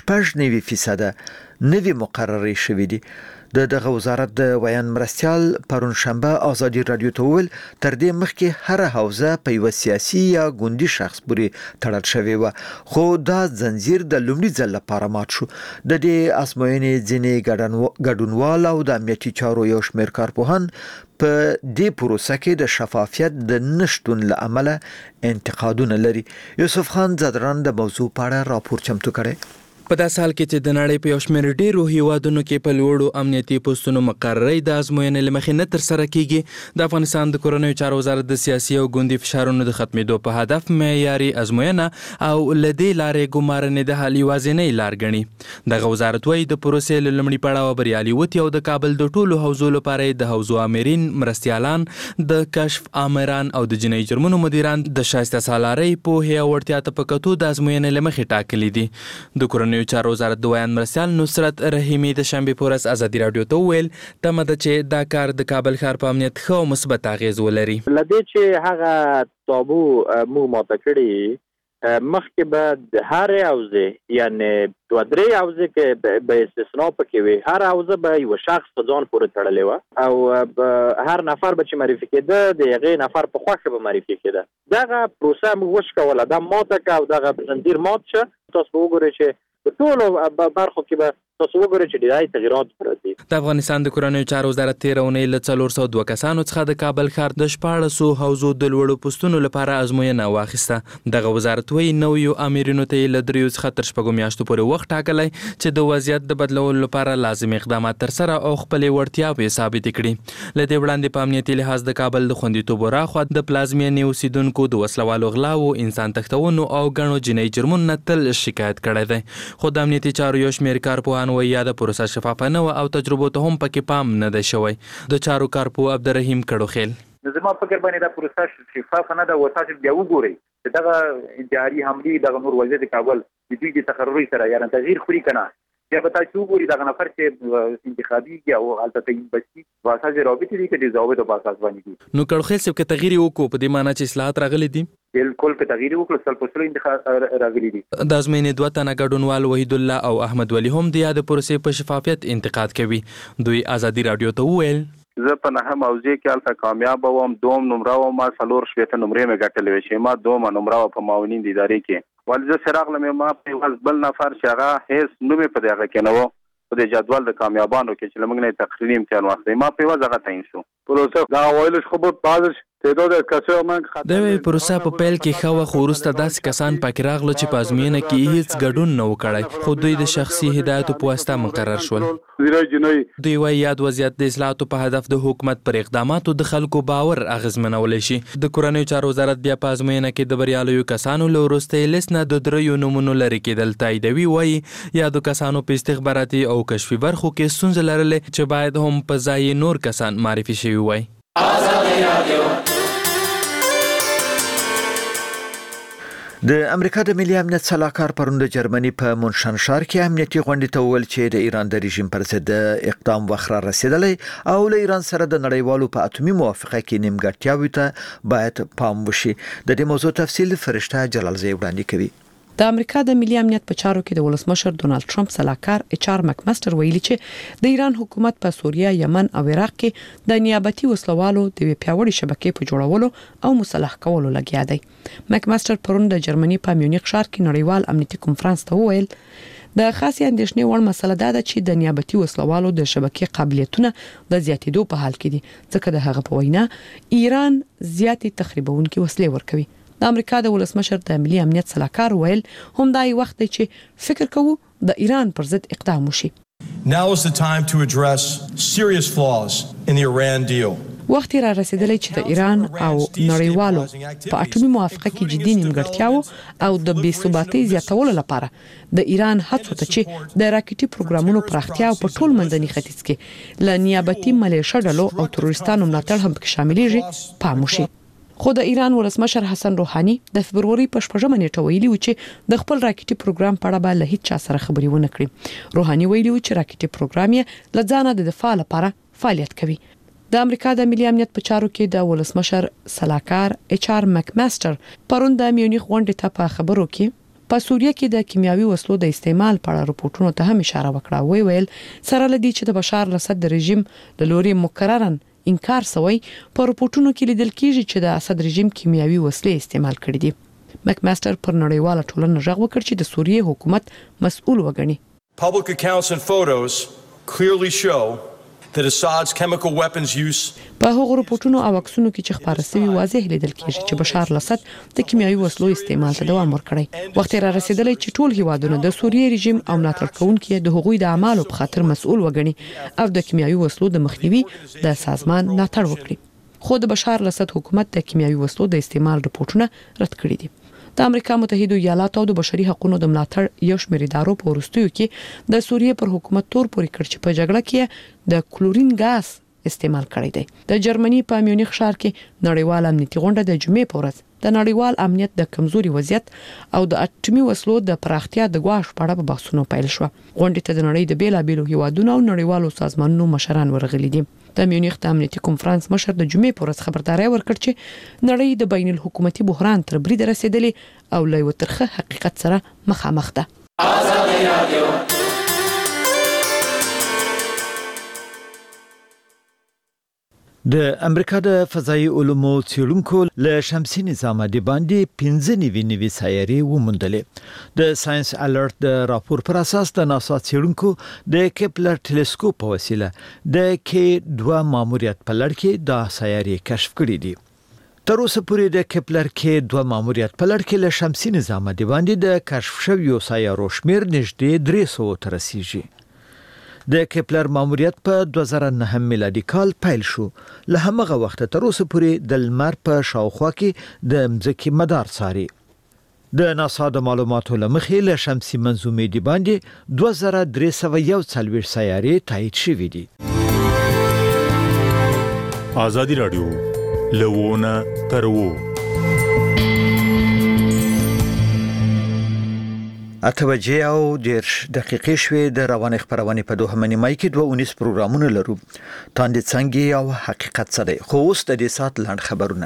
90% نوي مقررې شوې دي. دغه وزارت د ویان مرستیال پرون شنبه ازادي راډیو ته وویل تر دې مخکې هر حوزه په یو سیاسي یا ګوندي شخص پورې تړل شوې و، خو دا زنجیر د لومړي ځل لپاره مات شو. د دې ازموینې ځینې ګډونوال او د امنیتي چارو یو شمېر کارپوهان په دې پروسه کې د شفافیت د نشټون له امله انتقادونه لري. یوسف خان زدران د موضوع په اړه راپور چمتو کړی. په داسې حال کې چې د نړۍ په یو شمېر ډېرو هیوادونو کې په لوړو امنیتي پوستونو مقررې د ازموینې له مخې نه ترسره کیږي، د افغانستان د کورنیو چارو وزارت د سیاسي او ګوندي فشارونو د ختمېدو په هدف معیاري ازموینه او له دې لارې ګمارنې د حل یوازینۍ لار ګڼي. دغه وزارت وایي د پروسې له لومړي پړاوه بریالي وتي او د کابل د ټولو حوزو لپاره د حوزو امرین، مرستیالان، د کشف آمران او د جنایي جرمونو مدیران د شایسته سالارۍ، پوهې او وړتیا ته په کتو د ازموینې له مخې ټاکلي دي. د کورنیو چارو وزارت د ویان مرستیال نصرت رحیمي د شنبې په ورځ ازادي راډیو ته وویل تمه ده چې دا کار د کابل ښار په امنیت ښه او مثبت اغېز ولري. له دې چې هغه تابو مو ماته کړي مخکې به د هرې حوزې یعنې 2-3 حوزې کې به استثنا پکې وي، هر حوزه به یو شخص په ځان پورې تړلې وه او هر نفر به چې معرفي کېده د هغې نفر په خوښه به معرفي کېده. دغه پروسه موږ وشکوله، دا ماته که او دغه زنځیر مات شه. تاسو به وګورئ چې په ټولو برخو کې به تاسو وګورئ چې ډېری تغیرات راځي. د افغانستان د کورنیو چارو وزارت 13 اونۍ له 402 کسانو څخه د کابل ښار د 1400 حوزو د لوړو پوستونو لپاره ازموینه واخیسته. دغه وزارت وایي نویو امرونو ته له 3 څخه تر 6 میاشتو پورې وخت ټاکلی چې د وضعیت د بدلولو لپاره لازم اقدامات ترسره او خپلې وړتیاوې ثابتې کړي. له دې وړاندې په امنیتي لحاظ د کابل د خوندیتوب راخوا د پلازمینې اوسیدونکو د وسلوالو غلاو، انسان تښتونو او ګڼو جنایي جرمونو نه تل شکایت کړی دی. خو د امنیتي چارو یو شمېر کارپوهان وایي یاده پروسه شفافه نه وه او تجربو ته هم پکې پام نه دی شوی. د چارو کارپوه عبدالرحیم کړوخیل: زما فکر باندې دا پروسه شفافه نه ده او تاسو بیا وګورئ چې دغه انتحاري حملې دغه نور وضعیت کابل د دوی د تقرري سره یا تغییر خوري کنه بیا به تاسو وګورئ دغه نفر چې انتخابي او حالت تعیین بچي واسطه رابطه دي چې د ضوابطو په اساس باندې دي. نو کړوخیل صاحب کې تغییر وکړو په دې معنی چې اصلاحات راغلي دي؟ بالکل په تغییر وکړو سل په سل انتخاب راغلي دي. د ازموینې دوه تنه ګډونوال وحید الله او احمد ولی هم د یاد پروسې په شفافیت انتقاد کوي. دوی ازادي رادیو ته وویل: زه په نه موضوع کې الته کامیاب وم، دوم نمره و ما څلور شپېته نمرې مې ګټلې چې ما دومره نمره په معاونین د ادارې کې ولزه سراغ لمه ما په بل نفر چې هغه هیڅ نومې په دغه کې نه و په د جدول د کامیابانو کې چې لمغنه تقریري امتحان واخلې ما په وځه تعین شو. پروسه دا وایل خبر بعض تعداد کسانو من د پروسه په پیل کې خو خورسته داسې کسان پکې راغله چې په ازموینه کې هیڅ ګډون نه وکړي خو دوی د شخصي هدایتو په واسطه مقرر شول. دوی وايي یاد وضعیت د اصلاحاتو په هدف د حکومت پر اقداماتو د خلکو باور اغیزمنولی شي. د کورنیو چارو وزارت بیا په ازموینه کې د بریالیو کسانو له وروستي لیست نه د 3 نومونو لري کېدل تاییدوي. وايي یادو کسانو په استخباراتي او کشفي برخو کې ستونزې لرلې چې باید هم په ځای نور کسان معرفي شوي وای. د امریکا د ملي امنیت سلاکار پرون د جرمني په مونشن ښار کې امنیتي غونډې ته وویل چې د ایران د رژیم پر ضد اقدام وخت را رسیدلی او له ایران سره د نړیوالو په اټومي موافقه کې نیمګړتیاوې ته باید پام وشي. د دې موضوع تفصیل فرشته جلالزی وړاندې کوي. د امریکا د ملي امنیت په چارو کې د ولسمشر ډونالد ټرمپ سلاکار HR مکمستر ویلي چې د ایران حکومت په سوریه، یمن او عراق کې د نیابتي وسلوالو د پیاوړي شبکې په جوړولو او مصالح کولو لګیا دی. مکمستر پرون د جرمني په میونخ ښار کې نړیوال امنیتي کنفرانس ته وویل د خاصه اندېښنې وړ مسله ده چې د نیابتي وسلوالو د شبکې قابلیتونه د زیاتېدو په حال کې دي ځکه د هغه په وینا ایران زیاتې تخریبونکې وسلې ورکوي. د امریکا د ولسمشر د ملي امنیت سلاکار ویل هم دا یو وخت دی چې فکر کوو د ایران پر ضد اقدام وشي. Now is the time to address serious flaws in the Iran deal. وخت را رسیدلی چې د ایران او نړیوالو په اټومي موافقه کې جدي نیمګړتیاو او د بې ثباتۍ زیاتولو لپاره د ایران هڅو ته چې د راکټي پروګرامونو پراختیا په ټول منځني ختیځ کې ل نیابتي ملیشه ډلو او تروریستانو ملاتړ هم پکې شاملېږي پام وشي. خو د ایران ولسمشر حسن روحاني د فبروري په 8 نیټه ویلي و چې د خپل راکټي پروګرام په اړه به له هیڅ چا سره خبرې ونه کړي. روحاني ویلي و چې راکټي پروګرام یې له ځانه د دفاع لپاره فعالیت کوي. د امریکا د ملي امنیت په چارو کې د ولسمشر سلاکار HR مکمستر پرون د میونخ غونډې ته په خبرو کې په سوریه کې د کیمیاوي وسلو د استعمال په اړه رپورټونو ته هم اشاره وکړه. ویل سره لدی چې د بشار الاسد د رژیم د لوري مکررن انکار سوی په رپورټونو کې لیدل کېږي چې د اسد رژیم کیمیاوي وسلې استعمال کړې دي. مکمستر پر نړیواله ټولنه غږ وکړ چې د سوریې حکومت مسؤل وګڼي. Public accounts and photos clearly show that Assad's chemical weapons use په هغو رپورټونو او عکسونو کې چې خبره شوی واضح لیدل کېږي چې بشار الاسد د کیمیاوي وسلو استعمال ته دوام ورکړی. وخت را رسیدلی چې ټول هیوادونه د سوریې رژیم او ملاتړ کوونکي د هغوی د اعمالو په خاطر مسؤل وګڼي او د کیمیاوي وسلو د مخنیوي د سازمان ملاتړ وکړي. خو د بشار الاسد حکومت د کیمیاوي وسلو د استعمال رپورټونه رد کړي دي. د امریکا متحده ایالاتو او د بشري حقوقو د ملاتړ یو شمېر ادارو په وروستیو کې د سوریې پر حکومت تور پورې کړ چې په جګړه کې د کلورین ګاز استعمال کړی دی. د جرمني په میونخ ښار کې نړیوال امنیتي غونډه د جمعې په ورځ د نړیوال امنیت د کمزوري وضعیت او د اټومي وسلو د پراختیا د غواړ په اړه بحثونه پیل شو. غونډې ته د نړۍ د بیلابېلو هیوادونو او نړیوالو سازمانونو مشران ورغلي دي. د میونخ د امنیتي کنفرانس مشر د جمعې په ورځ خبرداري ورکړه چې نړۍ د بین الحکومتي بحران تر برید رسیدلی او له یو ترخه حقیقت سره مخامخ ده. د امریکا د فضایي علومو څېړونکو له شمسي نظام د باندې 15 نوي سیارې وموندلې. د ساينس الرټ د راپور پر اساس د ناسا څېړونکو د کیپلر ټیلیسکوپ په وسیله د K2 ماموریت په لړ کې د سیارې کشف کړې دي. تر اوسه پورې د کیپلر K2 ماموریت په لړ کې له شمسي نظام د باندې د کشف شویو سیارو شمیر نږدې 300 ته رسیږي. د کیپلر ماموریت په 2009 میلادي کال پیل شو. له همغه وخت تر اوسه پورې د لمر په شاوخوا کې د مځکې مدار څاري. د ناسا د معلوماتو لمخې له شمسي منظومې دی باندې 2341 سیارې تایید شوې دي. آزادی رادیو لوونه ترو 8:10 شوې د روانې خبرونه په دوه منیمای کې 219 پروګرامونه لرو. تاندې څنګه او حقیقت څه دی؟ خو اوس د دې سات لاند خبرونه.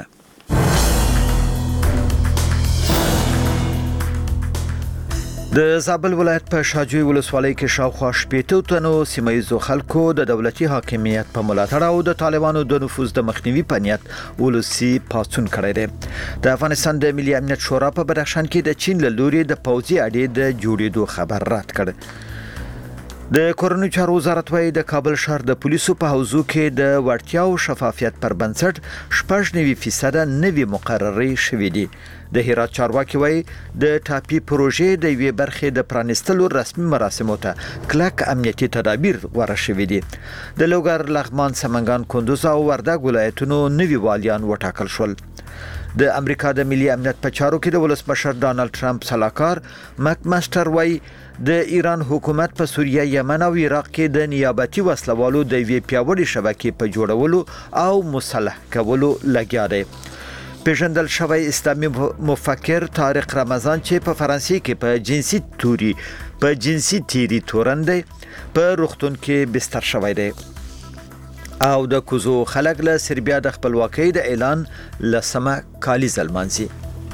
د زابل ولایت په شاجوی ولسوالۍ کې شاوخوا 80 تنو سیمایي خلکو د دولتي حاکمیت په ملاتړ او د طالبانو د نفوذ د مخنیوي په نیت ولسی پاڅون کړی دی. د افغانستان د ملي امنیت شورا په بدخشان کې د چین له لوري د پوځي اډې د جوړېدو خبر رد کړ. د کورنیو چارو وزارت وايي د کابل شهر د پولیسو په حوزو کې د وړتیا او شفافیت پر بنسټ 90% نوي مقررې شوې دي. د هرات چارواکي وايي د ټاپي پروژې د یوې برخې د پرانستلو رسمي مراسمو ته کلک امنیتي تدابیر ورشوي دي. د لوګر، لغمان، سمنګان، کندوز او وردګ ولایتونو نوي والیان وټاکل شول. د امریکا د ملي امنیت په چارو کې د ولسمشر ډانلډ ټرمپ سلاکار مک ماستر وايي د ایران حکومت په سوریه، یمن او عراق کې د نیابتي وسلوالو د یوې پیاوړې شبکې په جوړولو او مصلح کولو لګیا دی. پیژندل شوی اسلامي مفکر طارق رمضان چې په فرانسې کې په جنسي تیری تورندې په روغتون کې بستر شوی دی. او د کوزو خلک له سربیا د خپلواکۍ د اعلان لسمه کالیزه لمانځي.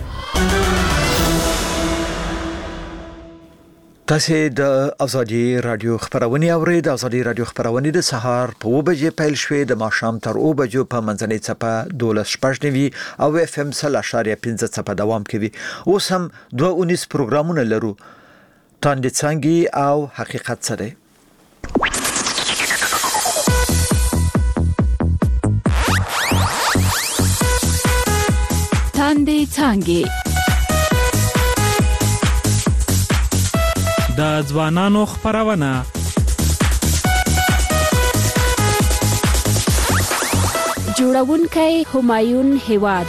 تاسو د ازادي رادیو خبرونه اورئ. د ازادي رادیو خبرونه د سهار په 2 بجې پیل شوې د ماښام تر 2 بجو په منځنۍ څپه 12:15 او اف ام 0.15 څپه دوام کوي. اوس هم 219 پروګرامونه لرو. تاندې څنګه او حقیقت څه دی؟ تاندې څنګه د ځوانانو خبرونه. جوړونکی همایون هیواد.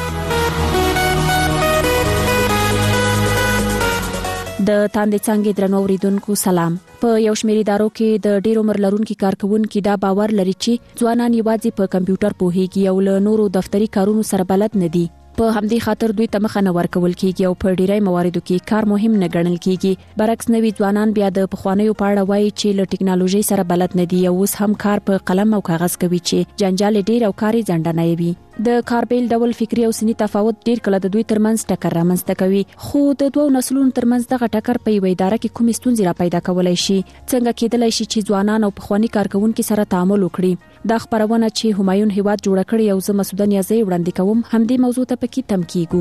د تاندې څنګه درنو اوریدونکو سلام. په یو شمېر ادارو کې د ډېر عمر لرونکو کارکونکو دا باور لري چې ځوانان یوازې په کمپیوټر پوهیږي او له نورو دفتري کارونو سره بلد نه دي. په همدې خاطر دوی ته مخه نه ورکول کیږي او په ډیری مواردو کې کار مهم نه ګڼل کیږي. برعکس نوي ځوانان بیا د پخوانیو په اړه وایي چې له ټکنالوژي سره بلد نه دي او اوس هم کار په قلم او کاغذ کوي چې جنجال ډیر او کاري ځنډنه وي. د کاربیل ډول فکری او سنی تفاوت ډیر کله د دوی ترمنځ ټکر رامنځته کوي. خو د دوه نسلونو ترمنځ دغه ټکر په یوه اداره کې کومې ستونزې را پیدا کولای شي؟ څنګه کېدلای شي چې ځوانان او پخوانی کارکونکو سره تعامل وکړي؟ دا خبرونه چې همایون هیواد جوړ کړی او زه مسعوده نیازی وړاندې کوم همدې موضوع ته پکې تم کیږو.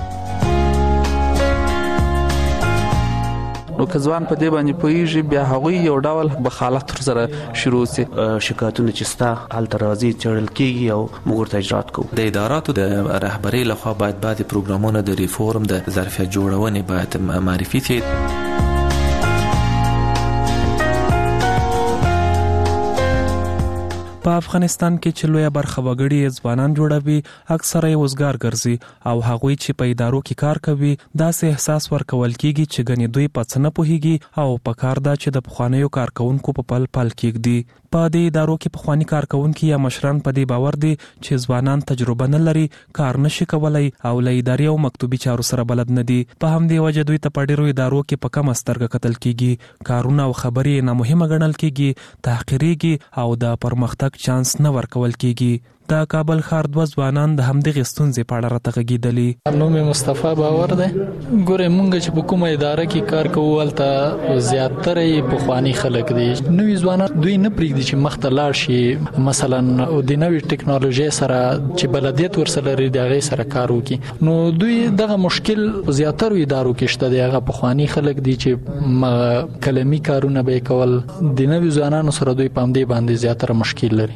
نو که ځوان په دې باندې پوهیږي بیا هغوی یو ډول بخالت سره شروع سي. شکایتونه چې ستا حالت راځي چړل کیږي او موږ ورته اجرات کوو. د اداراتو د رهبرۍ لخوا باید بعضې پروګرامونه د ریفورم د ظرفیت جوړونې باید معرفي شي. په افغانستان کې چې لویه برخه وګړي ځوانان جوړوي اکثره یې وزګار ګرځي او هغوی چې په ادارو کې کار کوي داسې احساس ورکول کیږي چې ګنې دوی په څه نه پوهیږي او په کار دا چې د پخوانیو کارکونکو په پل کېږدي. په دې ادارو کې پخوانی کارکونکو یا مشران په دې باور دي چې ځوانان تجربه نه لري، کار نشي کولای او له اداري او مکتوبي چارو سره بلد نه دي. په همدې وجه دوی ته په ډیرو ادارو کې په کم سترګه کتل کیږي، کارونه او خبرې نه مهمه ګڼل کیږي، تحقیریږي او د پرمختګ چانس نه ورکول کیږي. د کابل ښار دوه ځوانان د همدغې ستونزې په اړه راته غږېدلي. نوم یې مصطفی باور دی. ګوره مونږ چې په کومه اداره کې کار کوو هلته زیاتره یې پخواني خلک دي. نوي ځوانان دوی نه پرېږدي چې مخته لاړ شي، مثلا د نوې ټکنالوژي سره چې بلدیت ورسره لري د هغې سره کار وکړي. نو دوی دغه مشکل زیاترو ادارو کې شته دی. هغه پخواني خلک دي چې کلمي کارونه به کول، د نوي ځوانانو سره دوی په همدې باندې زیاتره مشکل لري.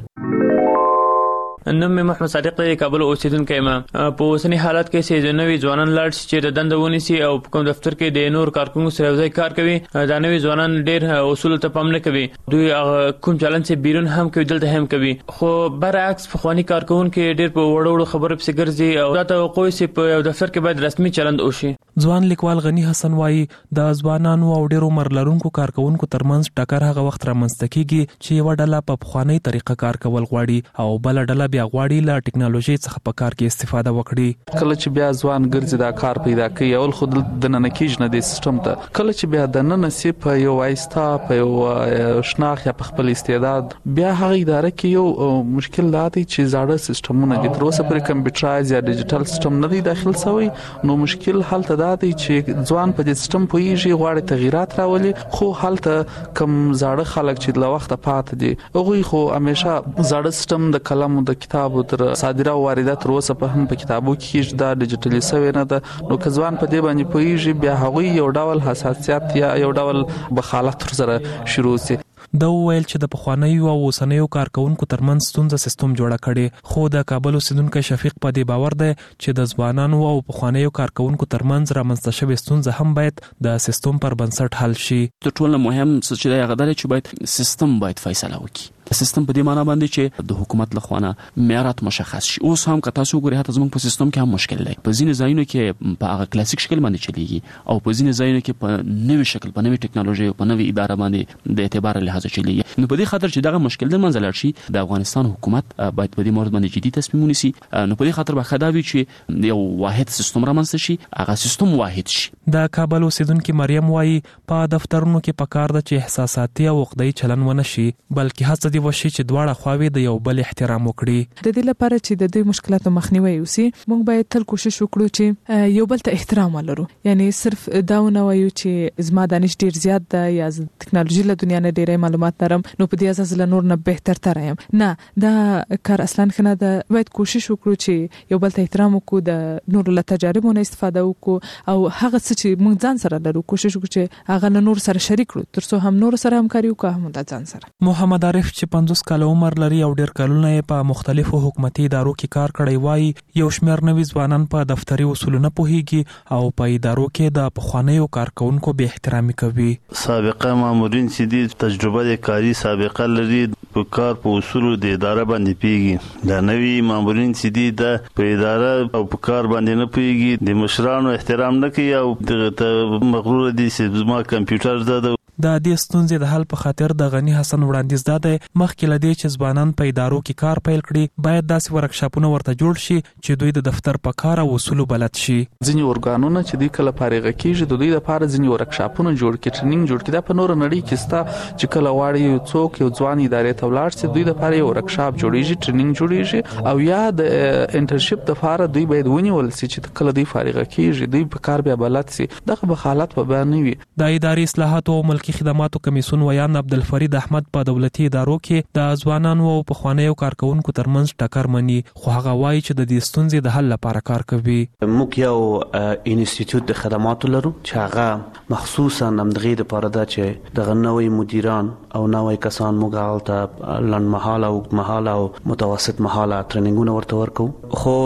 نوم مې محمد صادق دی، کابل اوسیدونکی یم. په اوسني حالت کې چې د نوي ځوانان لاړ شي چې د دنده ونیسي او په کوم دفتر کې د نور کارکونکو سره یوځای کار کوي، دا نوي ځوانان ډېر اصولو ته پام نه کوي. دوی کوم چلند چې بیرون هم کوي دلته هم کوي. خو برعکس پخواني کارکونکو ډېر په وړو وړو خبرو پسې ګرځي او دا توقع چې په یو دفتر کې باید رسمي چلند وشي. ځوان لیکوال غنی حسن وایي د ځوانانو او ډېرو عمر لرونکو کارکونکو ترمنځ ټکر هغه وخت رامنځته کیږي چې یو ډله په پخواني طریقه کار کول غواړي او بل ډله بیا غواړي له ټکنالوژي څخه په کار کې استفاده وکړي. کله چې بیا ځوان ګرځي دا کار پیدا کوي اول خود د نن کېج نه د سیستم ته، کله چې بیا د نن نصیب په یو وایستا په یو شناخ یا په خپل استعداد بیا هغه اداره کې یو مشکل لاتي چې زاړه سیستمونه دي تر اوسه پرې کمپیوټرایز یا ډیجیټل سیستم نه دی داخل شوی. نو مشکل حالت دا دی چې ځوان په دې سیستم پوهیږي، غواړي تغیرات راولي، خو حالت کم زاړه خلک چې د وخت پات دي هغه خو همیشه زاړه سیستم د قلم او د کتاب او تر صادره او واردات تر اوسه په هم په کتابو کې دا ډیجیټلی سوي نه ده. نو که ځوان په دې باندې پوهیږي بیا هغه یو ډول حساسیت یا یو ډول بخالت سره شروع شي. دا ویل چې د پخوانیو او اوسنیو کارکونکو ترمنځ ستونزه سیستم جوړه کړي، خو د کابل اوسیدونکو شفیق په دې باور دی چې د ځوانانو او پخوانیو کارکونکو ترمنځ رامنځته شوې ستونزه هم باید د سیستم پر بنسټ حل شي. د ټولنه مهم څه چې هغه دی چې باید سیستم باید فیصله وکړي. سیستم په دې معنی باندې چې د حکومت لخوا معیارات مشخص شي. اوس هم که تاسو وګورئ هغه زموږ په سیستم کې هم مشکل دی. په ځینې ځایونو کې په هغه کلاسیک شکل باندې چلیږي او په ځینې ځایونو کې په نوې شکل، په نوې ټکنالوژي او په نوې اداره باندې د اعتبار لحاظ چلیږي. نو په دې خاطر چې دغه مشکل د منځ لاړ شي د افغانستان حکومت باید په دې مورد باندې جدي تصمیم ونیسي. نو په دې خاطر به خداوي چې یو واحد سیستم رامنځته شي، هغه سیستم واحد شي. د کابل اوسیدونکو مریم وایي په دفترونو کې پکار ده چې احساساتي او عقدي چلن ونه شي، بلکې هڅه دی وشي چې دواړه خواوې د یو بل احترام وکړي. د دې لپاره چې د دې مشکلاتو مخنیوي وشي موږ باید تل کوشش وکړو چې یو بل ته احترام ولرو. یعنی صرف دا نه وایو چې زما دانش ډیر زیات ده یا ټکنالوژي له دنیا نه ډیره معلومات لرم نو په دې اساس له نور نه بهتر تر یم. نه، دا کار اصلا خنه ده. باید کوشش وکړو چې یو بل ته احترام وکړو، د نور له تجاربونو استفاده وکړو او هغه څه چې موږ ځان سره لرو کوشش وکړو چې هغه له نور سره شریک کړو ترڅو هم نور سره همکاري وکړو هم د ځان سره. محمد عارف چې 50 کال عمر لري او ډیر کلونه په مختلفو حکومتي ادارو کې کار کړی وایي یو شمېر نوي ځوانان په دفتري اصولو نه پوهیږي او په ادارو کې د پخوانیو کارکونکو به احترامي کوي. سابقه مامورین چې دي تجربه د کاری سابقه لري، په کار په اصولو د اداره باندې پیږي. دا نوي مامورین چې دي د په اداره او په کار باندې نه پیږي، د مشرانو احترام نه کوي او د مغرور دي چې زما کمپیوټر ده. د دې ستونزې د حل په خاطر د غنی حسن وړاندیز ده مخکې لدی چې ځوانان په ادارو کې کار پیل کړي باید داسې ورکشاپونه ورته جوړ شي چې دوی د دفتر په کار او اصولو بلد شي. ځینې ارګانونه چې دوی کله فارغ کیږي د دوی لپاره ځینې ورکشاپونه جوړ کړي، ټریننګ جوړ کړي. دا په نور نړۍ کې ستا چې کله واړی یو څوک یو ځوان ادارې ته ولاړ شي دوی لپاره یو ورکشاپ جوړیږي، ټریننګ جوړیږي او یا د انټرنشپ لپاره دوی باید ونیول شي چې کله دوی فارغ کیږي دوی په کار بیا بلد شي. دغه به حالت په بیان وي. د اداري اصلاحات او ملکی خدماتو کمیسیون ویان عبدالفرید احمد په دولتي ادارو کې د ځوانانو او پخوانیو کارکونکو ترمنځ ټکر مني، خو هغه وایي چې د دې ستونزې د حل لپاره کار کوي. موږ یو انسټیټیوټ د خدماتو لرو چې هغه مخصوصا همدغه لپاره ده چې د نوې مدیران او نوې کسان موږ هلته لنډمهاله او اوږدمهاله او متوسط مهاله ټریننګونه ورته ورکو. خو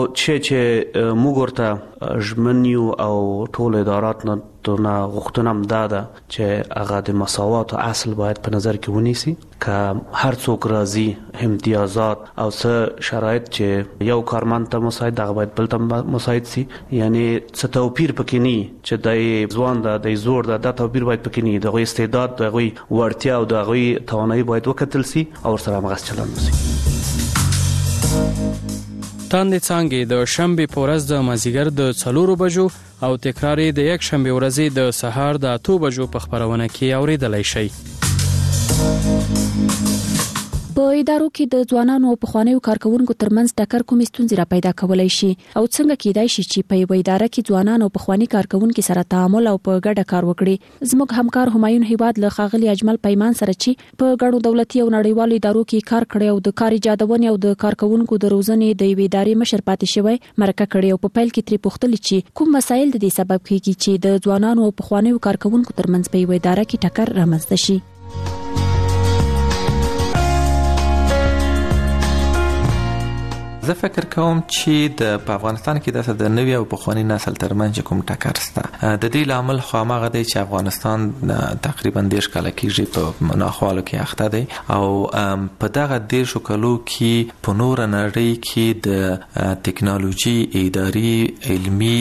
چې موږ ورته ژمنیو او ټول ادارات نه غوښتنه هم دا ده چې هغه د مساوات اصل باید په نظر کې ونیسي، که هر څوک راضي امتیازات او څه شرایط چې یو کارمند ته مساعد دغه باید بل ته مساعد سي. یعنی څه توپیر پکې نه چې د ځوان ده د زوړ ده، دا توپیر باید پکې نه، دغه استعداد دغه وړتیا او دغه توانایي باید وکتل سي او سره مغز چلن وسي. تاندې څانګې د شنبې په ورځ د مازیګر د 4 بجو او تکرار د یک شنبه ورځې د سهار د 8 بجو په خبرونه کې اوریدلای شئ. په ادارو کې د ځوانانو او پخوانیو کارکونکو ترمنځ ټکر کومې ستونزې را پیدا کولای شي او څنګه کېدای شي چې په یو اداره کې ځوانان او پخوانی کارکونکو سره تعامل او په ګډه کار وکړي. زموږ همکار همایون هیواد له ښاغلي اجمل پیمان سره چې په ګڼو دولتي او نړیوالو ادارو کې کار کړی او د کار ایجادونې او د کارکونکو د روزنې د یوې ادارې مشر پاتې شوی مرکه کړی او په پیل کې ترې پوښتنه چې کوم مسایل د دې سبب کیږي چې د ځوانانو او پخوانیو کارکونکو ترمنځ په یوه اداره کې ټکر رامنځته شي. زه فکر کوم چې په افغانستان کې د نوي او پخوانی نسل ترمنځ کوم ټکر شته. د دې لامل خو هغه دی چې افغانستان تقریبا 10 کاله کېږي په ناخوالو کې اخته دی او په دغه 10 کالو کې په نور نړۍ کې د ټکنالوژي اداري علمي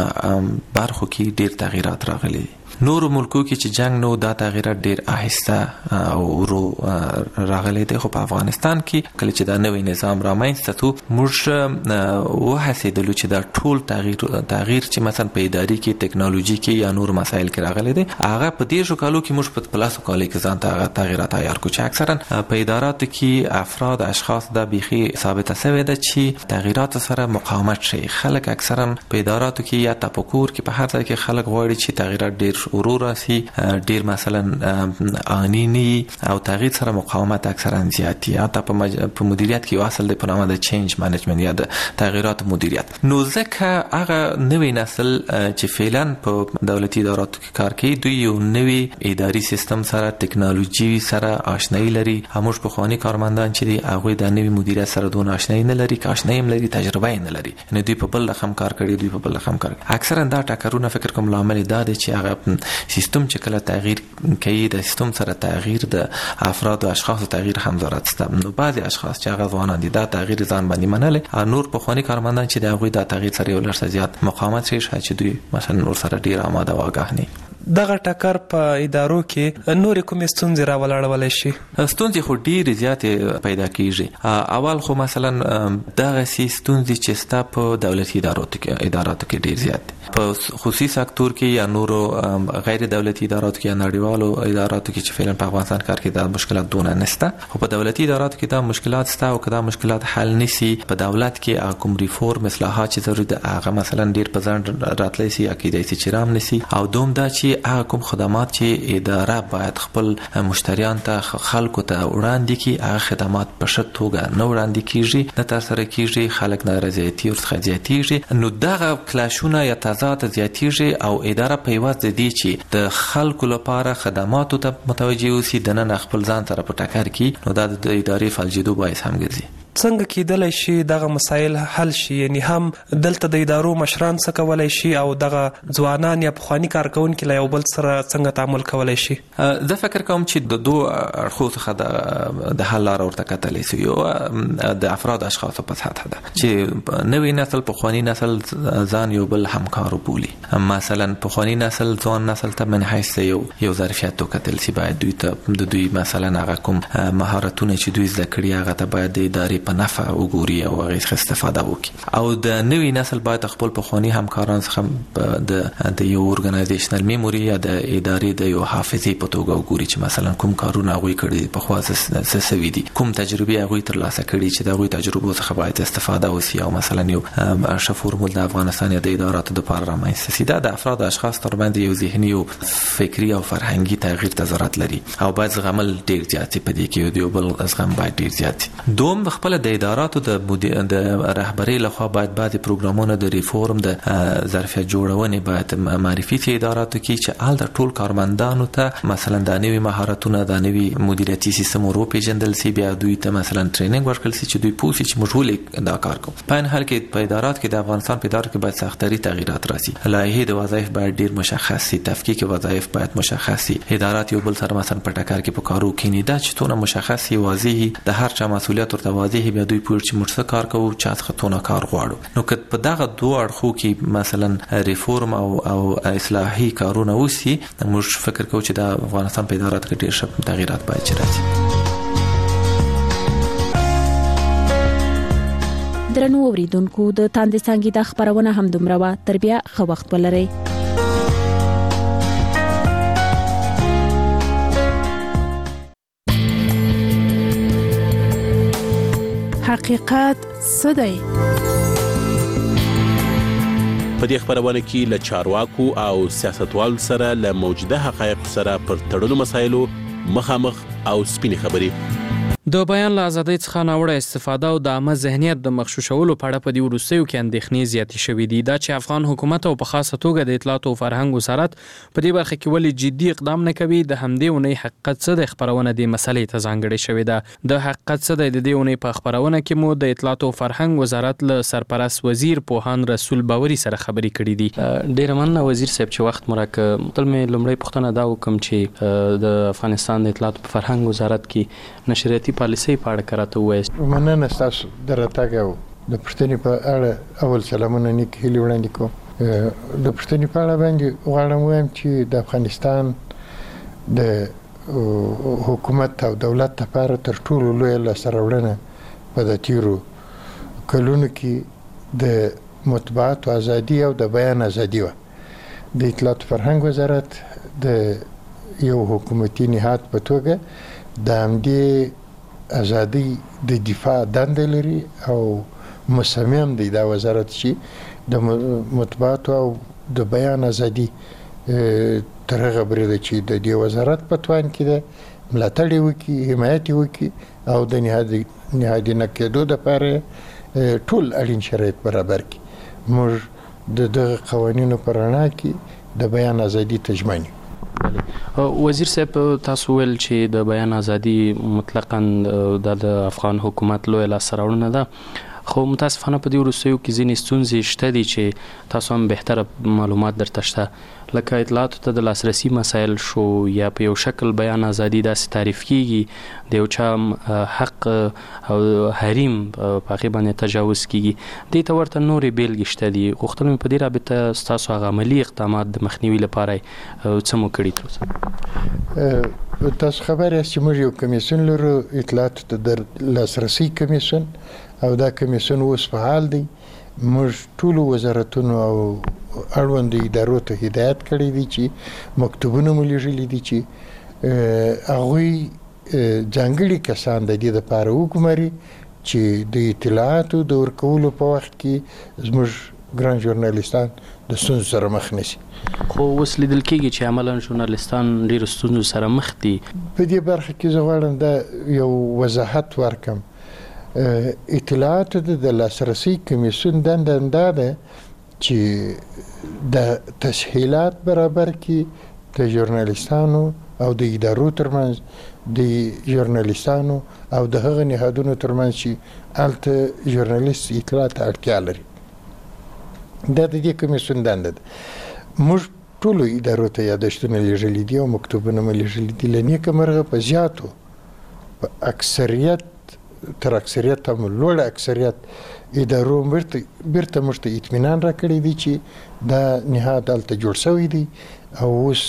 برخو کې ډېر تغیرات راغلي. نور ملکو کې چې جنگ نو دا تغیرات ډیر آهسته او ورو راغلي دي، خو په افغانستان کې کله چې دا نوې نظام رامنځته شو موږ وهڅېدلو چې دا ټول تغییر چې مثلا په اداري کې ټکنالوژي کې یا نور مسایل کې راغلي دي هغه په دې شو کالو کې موږ په پلاسو کالو کې ځان ته تغیرات عیار کو چې اکثرا په اداراتو کې افراد اشخاص د بيخي ثابته شوی ده چې تغیرات سره مقاومت شي. خلک اکثرا په اداراتو کې یا تفکر کې په هر ځای کې خلک غواړي چې تغیرات ډیر ورور راسي، ډیر مثلا انینی او تغییر سره مقاومت اکثرا زیاتی. حتی په مدیریت کې اصل د پنامه د چینج مانجمنت یا د تغیرات مدیریت. نو ځکه هغه نوې نسل چې فعلا په دولتي اداراتو کې کار کوي دوی یو نوې اداري سیستم سره ټکنالوژي سره آشنایی لري. هموش په خواني کارمندان چې دی هغه د نوې مدیریت سره دون آشنایی نه لري، آشنایی هم لري، تجربه نه لري. یعنی دوی په بل رقم کار کوي، دوی په بل رقم کار کوي. اکثرا دا ټکرونه فکر کوم لامل دا دی چې هغه سیستم چې کله تغییر کوي د سیستم سره تغییر د افراد او اشخاص تغییر هم ضرورت شته. نو بعضي اشخاص چې هغه ځوانان دي دا تغییر ځان باندې منل او نور په خواني کارمندان چې دا غوي دا تغییر سره یو لړ زیات مقاومت شي چې دوی مثلا نور سره ډیر آماده واګه نه. دغه ټکر په ادارو کې نور کوم ستونزې راولاړولای شي؟ ستونزې خو ډېرې زیاتې پیدا کیږي. اول خو مثلا دغه ستونزې چې ستا په دولتي اداراتو کې ډېر زیات په خصوصي سکتور کې یا نورو غیر دولتي اداراتو کې یا نړیوالو اداراتو کې چې فعلا په افغانستان کار کوي دا مشکلات دونه نشته. خو په دولتي اداراتو کې دا مشکلات شته او کدا مشکلات حل نشي په دولت کې کوم ریفورم اصلاحات چې ضروري ده هغه مثلا ډېر په ځان راتلی سي اکیدای سي چې رام نشي. او دوم دا چې هغه کوم خدمات چې اداره باید خپل مشتریان ته خلکو ته وړاندې کړي هغه خدمات په ښه توګه نه وړاندې کیږي، نه تر سره کیږي، خلک نارضایتي ورڅخه زیاتیږي. نو دغه کلاشونه یا تضاد زیاتیږي او اداره په یوازې دي چې د خلکو لپاره خدماتو ته متوجه اوسي د نن خپل ځان سره په ټکر کې نو دا د ادارې فلجیدو باعث هم ګرځي. څنګه کېدلای شي دغه مسایل حل شي؟ یعنی هم دلته د ادارو مشران څه کولای شي او دغه ځوانان یا پخوانی کارکونکو له یو بل سره څنګه تعامل کولای شي؟ زه فکر کوم چې د دوه اړخو څخه د حل لار ورته کتلی سي. یو د افراد اشخاص په سطح ده چې نوې نسل پخوانی نسل ځان یو بل همکار بولي. مثلا پخوانی نسل ځوان نسل ته من حیث یو ظرفیت وکتل سي، باید دوی ته د دوی مثلا هغه کوم مهارتونه چې دوی زده کړي هغه ته باید د ادارې په نفع وګوري او هغه څخه استفاده وکړي. او د نوې نسل باید خپل پخوانی همکاران څخه د یو اورګنایزیشنل میموري یا د ادارې د یو حافظې په توګه وګوري چې مثلا کوم کارونه هغوی کړي په خوا څه سوي دي، کوم تجربه هغوی ترلاسه کړي چې د هغوی تجربو څخه باید استفاده وشي او مثلا یو ښه فورمول د افغانستان د اداراتو لپاره رامنځته شي. دا د افراد اشخاص ترمنځ یو ذهني او فکری او فرهنګي تغییر ته ضرورت لري او باید زغمل ډیر زیات په دې کې یو بل زغم باید ډیر زیات. دوم خپل د اداراتو د رهبرۍ لخوا باید بعضي پروګرامونه د ریفورم د ظرفیت جوړونې باید معرفي شي اداراتو کې چې آل د ټول کارمندانو ته مثلا د نوي مهارتونه د نوي مدیریتي سیستم ورو پیژندل سي، بیا دوی ته مثلا ټریننګ ورکړل سي چې دوی پوه شي چې موږ ولې دا کار کوو. په ان حال کې په ادارات کې د افغانستان په ادارو کې باید سختري تغیرات راسي. لایحې د وظایف باید ډیر مشخص سي، تفکیک وظایف باید مشخص سي، ادارات یو بل سره مثلا په ټکر کې په کارو کې نه دا چې تونه مشخص سي، واضح د هر چا مسولیت ورته واضح بیا دوی پوه چې موږ څه کار کوو، چا څخه تونه کار غواړو. نو که په دغه دوه اړخو کې مثلا ریفورم او اصلاحي کارونه وشي موږ فکر کوو چې د افغانستان په اداراتو کې ډیر ښه تغیرات باید چې راشي. درنو اوریدونکو د تاندې څنګه د خبرونه هم دومره وا تر بیا ښه وخت ولرئ. حقیقت څه دی؟ په دې خبرونه کې له چارواکو او سیاستوالو سره له موجوده حقایقو سره پر تړلو مسایلو مخامخ او سپینې خبرې. د بیان له ازادۍ څخه ناوړه استفاده او د عامه ذهنیت د مغشوشولو په اړه په دې وروستیو کې اندېښنې زیاتې شوې دي. دا چې افغان حکومت او په خاصه توګه د اطلاعات او فرهنګ وزارت په دې برخه کې ولې جدي اقدام نه کوي، د همدې اونۍ حقیقت څه دی خبرونه دې مسلې ته ځانګړې شوې ده. د حقیقت څه دی د دې اونۍ په خبرونه کې مو د اطلاعات او فرهنګ وزارت له سرپرست وزیر پوهان رسول باوري سره خبرې کړې دي. ډېره مننه وزیر صاحب چې وخت مو راکړ. تل مې لومړی پوښتنه دا وکم چې د افغانستان د اطلاعات او فرهنګ وزارت کې نشریاتي پالیسۍ په اړه راته وایست. مننه ستاسو د راتګ او د پښتنې په اړه اول سلامونه نیک هیلې وړاندې کوم. د پښتنې په اړه باندې غواړم وایم چې د افغانستان د حکومت او دولت لپاره تر ټولو لویه لاسته راوړنه په د تیرو کلونو کې د مطبوعاتو ازادي او د بیان ازادي وه. د اطلاعات فرهنګ وزارت د یو حکومتي نهاد په توګه د همدې ازادي د دفاع دنده لري او مصمم دی دا وزارت چې د مطبوعاتو او د بیان ازادي تر هغه بریده چې د دې وزارت په توان کې ده ملاتړ وکړي، حمایت وکړي او د نهادي نه کېدو دپاره ټول اړین شرایط برابر کړي. موږ د دغه قوانینو په رڼا کې د بیان ازادي ته ژمن یو. وزیر صاحب تاسو ویل چې د بیان ازادي مطلقاً د افغان حکومت لویه لاسته راوړنه ده، خو متاسفانه په دې وروستیو کې ځینې ستونزې شته دي چې تاسو هم بهتره معلومات درته شته، لکه اطلاعاتو ته د لاسرسي مسایل شو یا په یو شکل بیان ازادي داسې تعریف کیږي د یو چا حق او حریم په هغې باندې تجاوز کیږي. دې ته ورته نورې بیلګې شته دي. غوښتل مې په دې رابطه ستاسو هغه عملي اقدامات د مخنیوي لپاره څه مو کړي تر اوسه؟ تاسو خبر یاست چې موږ یو کمیسیون لرو، اطلاعاتو ته د لاسرسي کمیسیون، او دا کمیسیون اوس فعال دی. موږ ټولو وزارتونو او اړوندو ادارو ته هدایت کړی دی چې مکتوبونه مو لیږلي دي چې هغوی ځانګړي کسان د دې دپاره وګماري چې د اطلاعاتو د ورکولو په وخت کې زموږ ګران ژورنالیستان د ستونزو سره مخ نشي. خو اوس لیدل کېږي چې عملاً ژورنالیستان ډېرو ستونزو سره مخ دي. په دې برخه کې زه غواړم دا یو وضاحت ورکم. اطلاعاتو د لاسرسي کمیسیون دنده دا ده چې د تسهیلات برابر کړي د ژورنالیستانو او د ادارو ترمنځ، د ژورنالیستانو او د هغه نهادونو ترمنځ چې هلته ژورنالیست اطلاع ته اړتیا لري. دا د دې کمیسیون دنده ده. موږ ټولو ادارو ته یادښتونه لیږلي دي او مکتوبونه مو لیږلي دي. له نیکه مرغه په زیاتو په اکثریت تر اکثریت هم لوړ اکثریت ادارو بیرته موږ ته اطمینان راکړی دی چې دا نهاد هلته جوړ شوی دی او اوس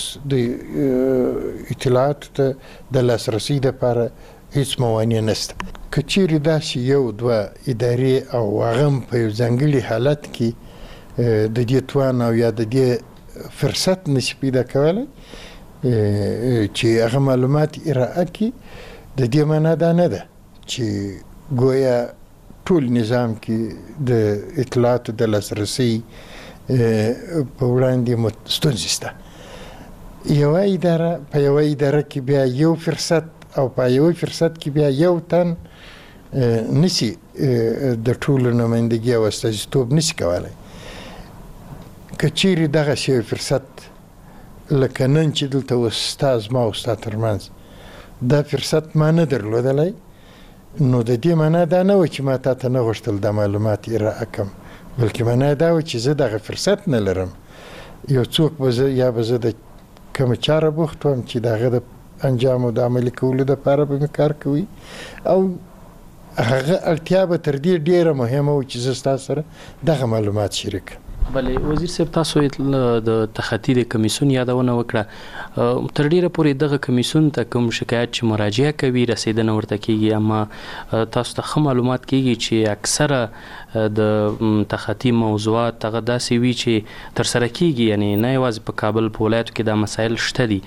د اطلاعاتو ته د لاسرسي دپاره هیڅ موانع نشته. که چیرې داسې یو دوه ادارې او هغه هم په یو ځانګړي حالت کې د دې توان او یا د دې فرصت نشي پیدا کولی چې هغه معلومات ارائه کړي، د دې معنا دا نه ده چې گویا ټول نظام کې د اطلاعاتو د لاسرسي په وړاندې ستونزې شته. یوه اداره په یوه اداره کې بیا یو فرصت او په یوه فرصت کې بیا یو تن نشي د ټولو نمایندګي او استازیتوب نشي کولی. که چیرې دغسې یو فرصت لکه نن چې دلته اوس ستا زما او ستا ترمنځ دا فرصت ما نه درلودلی، نو د دې معنا دا نه و چې ما تا ته نه غوښتل دا معلومات ارائه کړم، بلکې معنا دا و چې زه دغه فرصت نه لرم. یو څوک به زه یا به زه د کومه چاره بوخت وم چې د هغه د انجام او د عملي کولو دپاره به مې کار کوي او هغه اړتیا به تر دې ډېره مهمه و چې زه ستا سره دغه معلومات شریک کړم. بلې وزیر صاحب تاسو د تخطي د کمیسیون یادونه وکړه. تر ډیره پورې دغه کمیسیون ته کوم شکایت چې مراجعه کوي رسیدنه ورته کیږي، اما تاسو ته ښه معلومات کیږي چې اکثره د تخطي موضوعات هغه داسې وي چې تر سره کیږي، یعنی نه یوازې په کابل په ولایتو کې دا مسایل شته دي.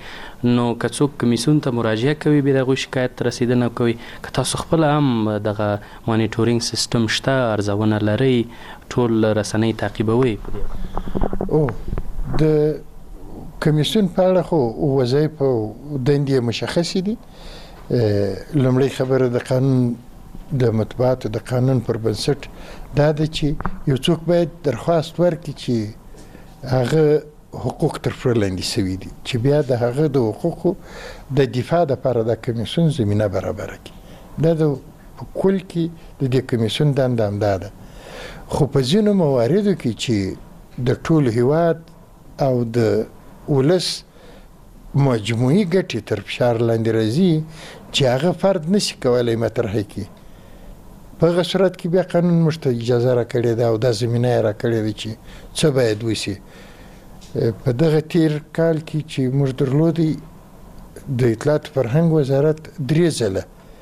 نو که څوک کمیسیون ته مراجعه کوي به دغه شکایت رسیدنه کوي که تاسو خپل هم دغه مانیټورینګ سیستم شته ارزونه لري ټول رسنۍ تعقیبوي او د کمیسیون په اړه خو وظایف او دندې مشخصې دي. لومړی خبره د قانون د مطبوعاتو د قانون پر بنسټ دا ده چې یو څوک باید درخواست ورکړي چې هغه حقوق تر پښو لاندې شوي دي چې بیا د هغه د حقوقو د دفاع لپاره د کمیسیون زمینه برابره کړي. دا د په کل کې د دې کمیسیون دنده همدا ده. خو په ځینو مواردو کې چې د ټول هیواد او د ولس مجموعي ګټې تر فشار لاندې راځي چې هغه فرد نشي کولی مطرح کړي، په هغه صورت کې بیا قانون موږ ته اجازه راکړې ده او دا زمینه یې راکړې ده چې څه باید وشي. په دغه تیر کال کې چې موږ درلودی د اطلاعات فرهنګ وزارت 3 ځله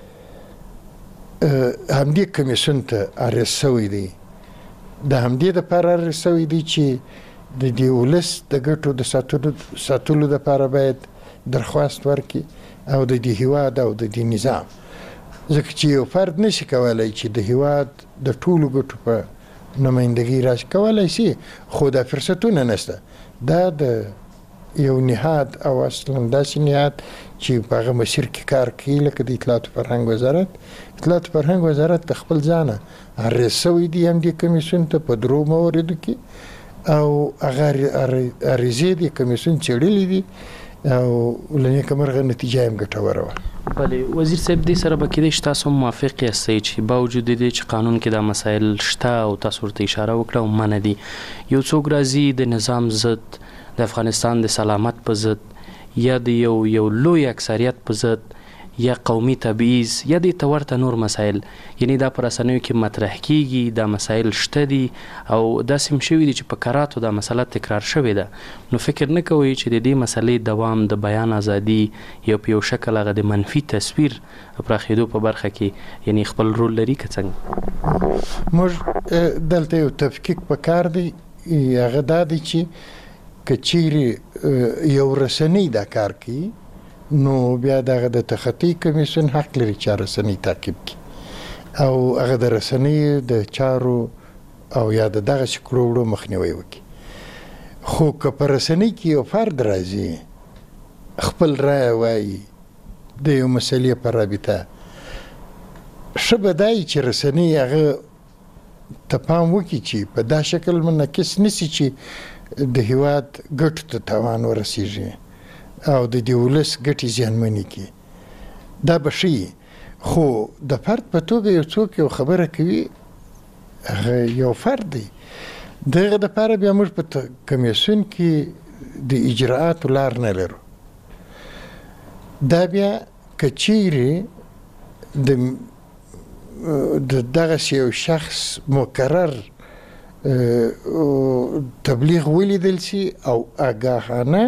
همدې کمیسیون ته عرض شوی دی. د همدې دپاره عرض شوی دی چې د دې ولس د ګټو د ساتلو دپاره باید درخواست ورکړي او د دې هیواد او د دې نظام، ځکه چې یو فرد نشي کولی چې د هیواد د ټولو ګټو په نمایندګي راشي، کولی شي خو دا فرصتونه نشته. دا د یو نهاد او اصلا داسې نهاد چې په هغه مسیر کې کار کوي لکه د اطلاعات فرهنګ وزارت. اطلاعات فرهنګ وزارت د خپل ځانه عرض شوی دی همدې کمیسیون ته په 3 موردو کې او هغه عریضې د کمیسیون څېړلې دي او له نیکه مرغه نتیجه هم ګټوره وه. بلې وزیر صاحب دې سره به کېدای شي تاسو موافق یاستئ چې باوجود دې چې قانون کې دا مسایل شته او تاسو ورته اشاره وکړه او منع دي، یو څوک راځي د نظام ضد، د افغانستان د سلامت په ضد یا د یو لوی اکثریت په ضد یا قومي تبعیض یا د ورته نور مسایل، یعنی دا پر رسنیو کې مطرح کیږي، دا مسایل شته دي او داسې هم شوي دي چې په کراتو دا مسله تکرار شوې ده، نو فکر نه کوئ چې د دې مسلې دوام د بیان ازادي یو په یو شکل هغه د منفي تصویر پراخېدو په برخه کې یعنی خپل رول لري که څنګه؟ موږ دلته یو تفکیک پکار دی، هغه دا دی چې که چیرې یو رسنۍ دا کار کوي نو بیا دغه د تخطي کمیسیون حق لري چې رسنۍ تعقیب کړي او هغه د رسنۍ د چارو او یا د دغه شکلو وړو مخنیوي وکړي. خو که په رسنۍ کې یو فرد راځي خپل رایه وایي د یو مسلې په رابطه، ښه به دا وي چې رسنۍ هغه ته پام وکړي چې په دا شکل منعکس نشي چې د هیواد ګټو ته تاوان ورسیږي او د دې ولس ګټې زیانمنې کړي. دا به ښه خو د فرد په توګه یو څوک یو خبره کوي، هغه یو فرد دی، دغه دپاره بیا موږ په کمیسیون کې د اجراعاتو لار نه لرو. دا بیا که چیرې د دغسې یو شخص مقرر تبلیغ ولیدل شي او آګاهانه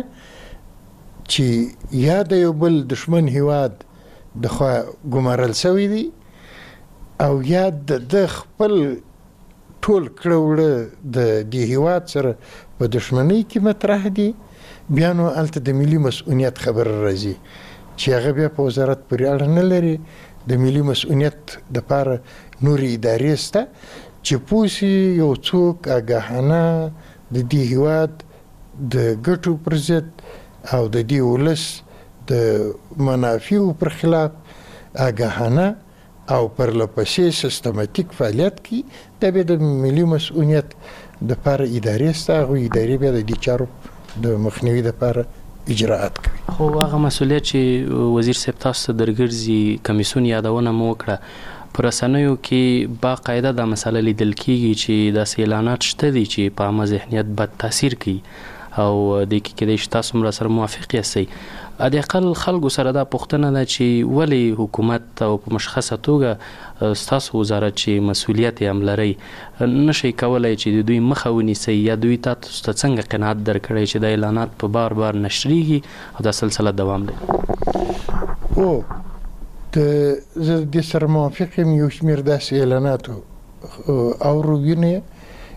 چې یا د یو بل دشمن هیواد د خوا ګمارل شوی دی او یا د خپل ټول کړه وړه د دې هیواد سره په دشمنۍ کې مطرح دي، بیا نو هلته د ملي مسؤلیت خبره راځي چې هغه بیا په وزارت پورې اړه نه لري. د ملي مسؤلیت دپاره نورې ادارې شته چې پوه شي یو څوک آګاهانه د دې هیواد د ګټو پر ضد او د دې ولس د منافعو پر خلاف آګاهانه او پرلپسې سیستماتیک فعالیت کوي، دا بیا د ملي مسؤلیت دپاره ادارې شته، هغوی ادارې بیا د دې چارو د مخنیوي دپاره اجراعات کوي. خو هغه مسؤلیت چې وزیر صاحب تاسو ته درګرځي کمیسیون یادونه مو وکړه، په رسنیو کې باقاعده دا مسله لیدل کیږي چې داسې اعلانات شته دي چې په عامه ذهنیت بد تاثیر کوي او د کې کېدای شي تاسو هم سره موافق یاستئ. د اقل خلکو سره دا پوښتنه ده چې ولې حکومت او په مشخصه توګه ستاسو وزارت چې مسؤلیت یې هم لرئ نشئ کولی چې د دوی مخه ونیسئ یا دوی تاسو ته څنګه قناعت درکړی چې دا اعلانات په بار بار نشریږي او دا سلسله دوام لري؟ زه د سره موافق یم. یو شمېر داسې اعلاناتو اورو وینې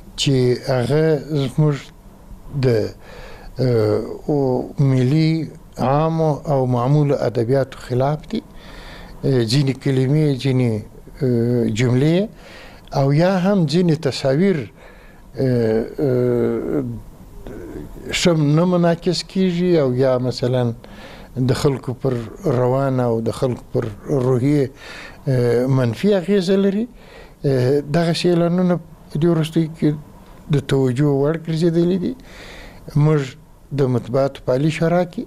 چې هغه زموږ د ملي عام او معمول ادبیاتو خلاف دي، ځینې کلمې ځینې جملې او یا هم ځینې تصاویر شم نه منعکس کیږي او یا مثلا د خلکو پر روان او د خلکو پر روحیه منفي اغیزه لري. دغه اعلانونه په دې وروستیو کې د توجه وړ ګرځېدلي دي. موږ د مطبوعاتو په عالي شورا کې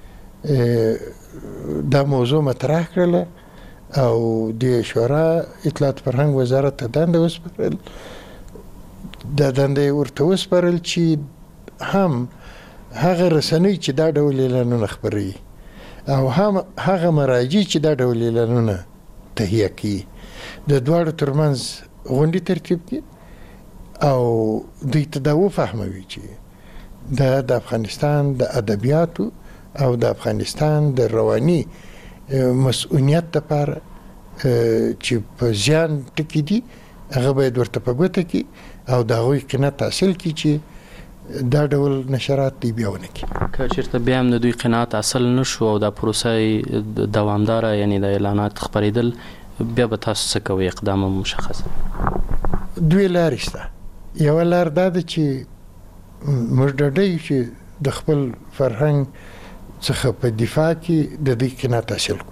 دا موضوع مطرح کړله او د شورا اطلاعات فرهنګ وزارت ته دنده وسپارل. دا دنده ورته وسپارل چې هم هغه رسنۍ چې دا ډول اعلانونه خپروي او هم هغه مراجع چې دا ډول اعلانونه تهیه کوي د دواړو ترمنځ غونډې ترتیب کړي او دوی ته دا وفهموي چې دا د افغانستان د ادبیاتو او د افغانستان د رواني مسؤلیت لپاره چې په زیان ټکي دي هغه باید ورته په ګوته کړي او د هغوی قناعت حاصل کړي چې دا ډول نشرات دی بیا ونه کړي. که چېرته بیا هم د دوی قناعت حاصل نه شو او دا پروسه دوامداره یعنی د اعلانات خپرېدل، بیا به تاسو څه کوئ؟ اقدام مشخصه دوی لارې شته. یوه لار دا ده چې موږ ډاډه یو چې د خپل فرهنګ څخه په دفاع کې د دوی قناعت حاصل کړو.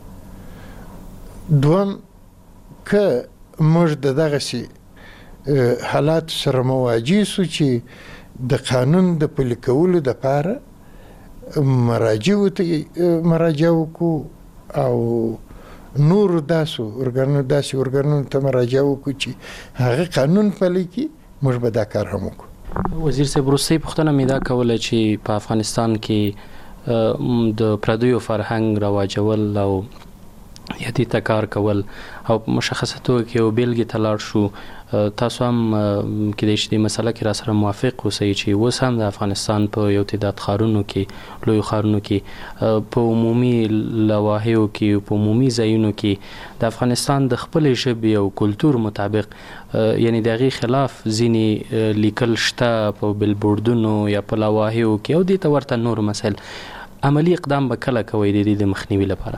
دوم، که موږ د دغسې حالات سره مواجه سو چې د قانون د پلي کولو دپاره مراجعو ته مراجعه وکړو او نورو داسې ارګانونو ته مراجعه وکړو چې هغه قانون پلی کړي، موږ به دا کار هم وکړو. وزیر صاحب، وروستۍ پوښتنه مې دا کوله چې په افغانستان کې د پردیو فرهنګ رواجول او یدې ته کار کول او په مشخصه توګه کې یو بیلګې ته لاړ شو، تاسو هم کېدای شي دې مسله کې را سره موافق اوسئ چې اوس هم د افغانستان په یو تعداد ښارونو کې، لویو ښارونو کې، په عمومي لواحیو کې، په عمومي ځایونو کې د افغانستان د خپلې ژبې او کلتور مطابق یعنی د هغې خلاف ځینې لیکل شته په بلبوردونو یا په لواحیو کې او دې ته ورته نور مسایل. عملی اقدام به کله کوئ د دې د مخنیوي لپاره؟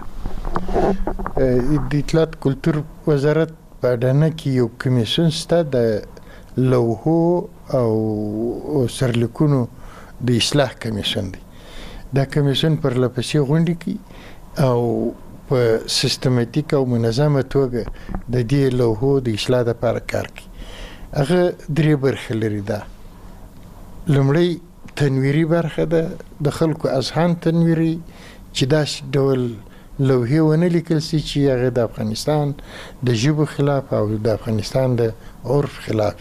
د اطلاعات کلتور وزارت په اډانه کې یو کمیسیون شته د لوحو او سرلیکونو د اصلاح کمیسیون دی. دا کمیسیون پرلپسې غونډې کوي او په سیستماتیک او منظمه توګه د دې لوحو د اصلاح لپاره کار کوي. هغه درې برخې لري. دا لومړی تنویري برخه ده، د خلکو اذهان تنویري چې داسې ډول لوحې ونه لیکل سي چې هغه د افغانستان د ژبو خلاف او د افغانستان د عرف خلاف.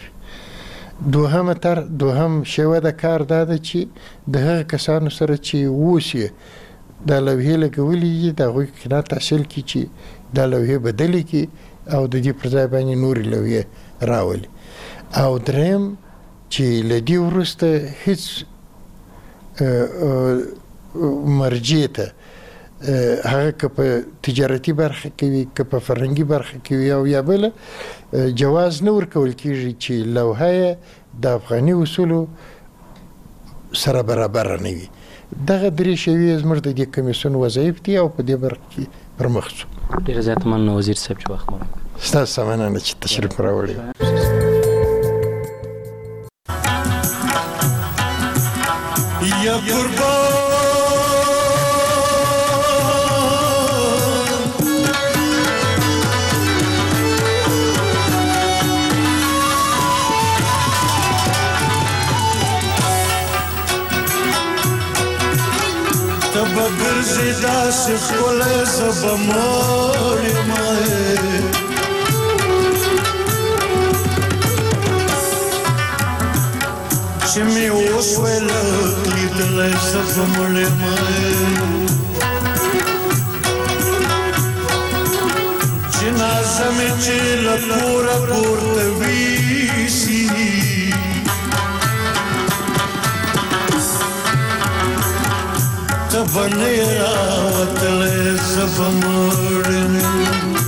دوهم شیوه د کار دا ده چې د هغه کسانو سره چې اوس یې دا لوحې لګولې دي د هغوی قناعت حاصل کړي چې دا لوحې بدلې کړي او د دې پر ځای باندې نورې لوحې راولي. او دریم چې له دې وروسته هیڅ مرجع ته هغه که په تجارتي برخه کې وي که په فرهنګي برخه کې وي او یا بله جواز نه ورکول کېږي چې لوحه د افغاني اصولو سره برابره نه وي. دغه درې شیوې زموږ د دې کمیسیون وظایف دي او په دې برخه کې پرمخ ځو. ډېره زیاته مننه وزیر صاحب چې وخت مو راکړ. ستاسو مننه چې تشریف راوړی. یا قربان تب گرزی داس کل زب موری مائے چمی اوسویل لیدل زب موری مائے جنازه می چی لپورا پورتویسی تبنی راوتل زب موری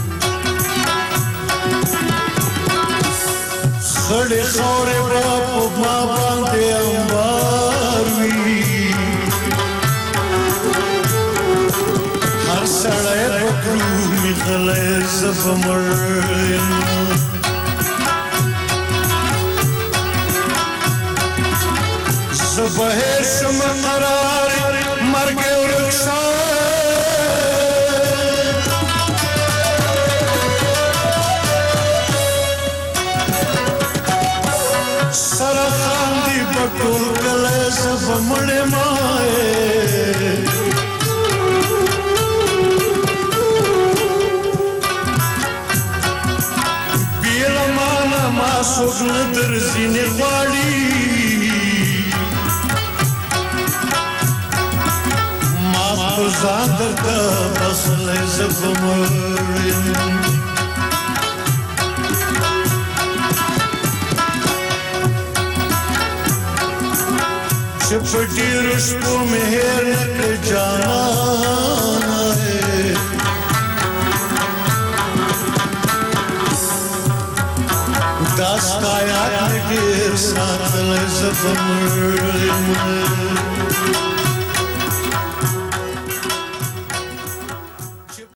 خڑی خوری باپ ما باندے انبار وی سره پکرو می غلی زبمرم زبهشم قرار مرگ و رکشان سر خاندی بکل غلی زبمرم سوګل درځینې غواړي ما په ځان درته بخلې زبمرم چې په ډېرو شپو مې هېر نه کړې جانانه داستا یاد مې ډېر ساتلی زه به مړ یم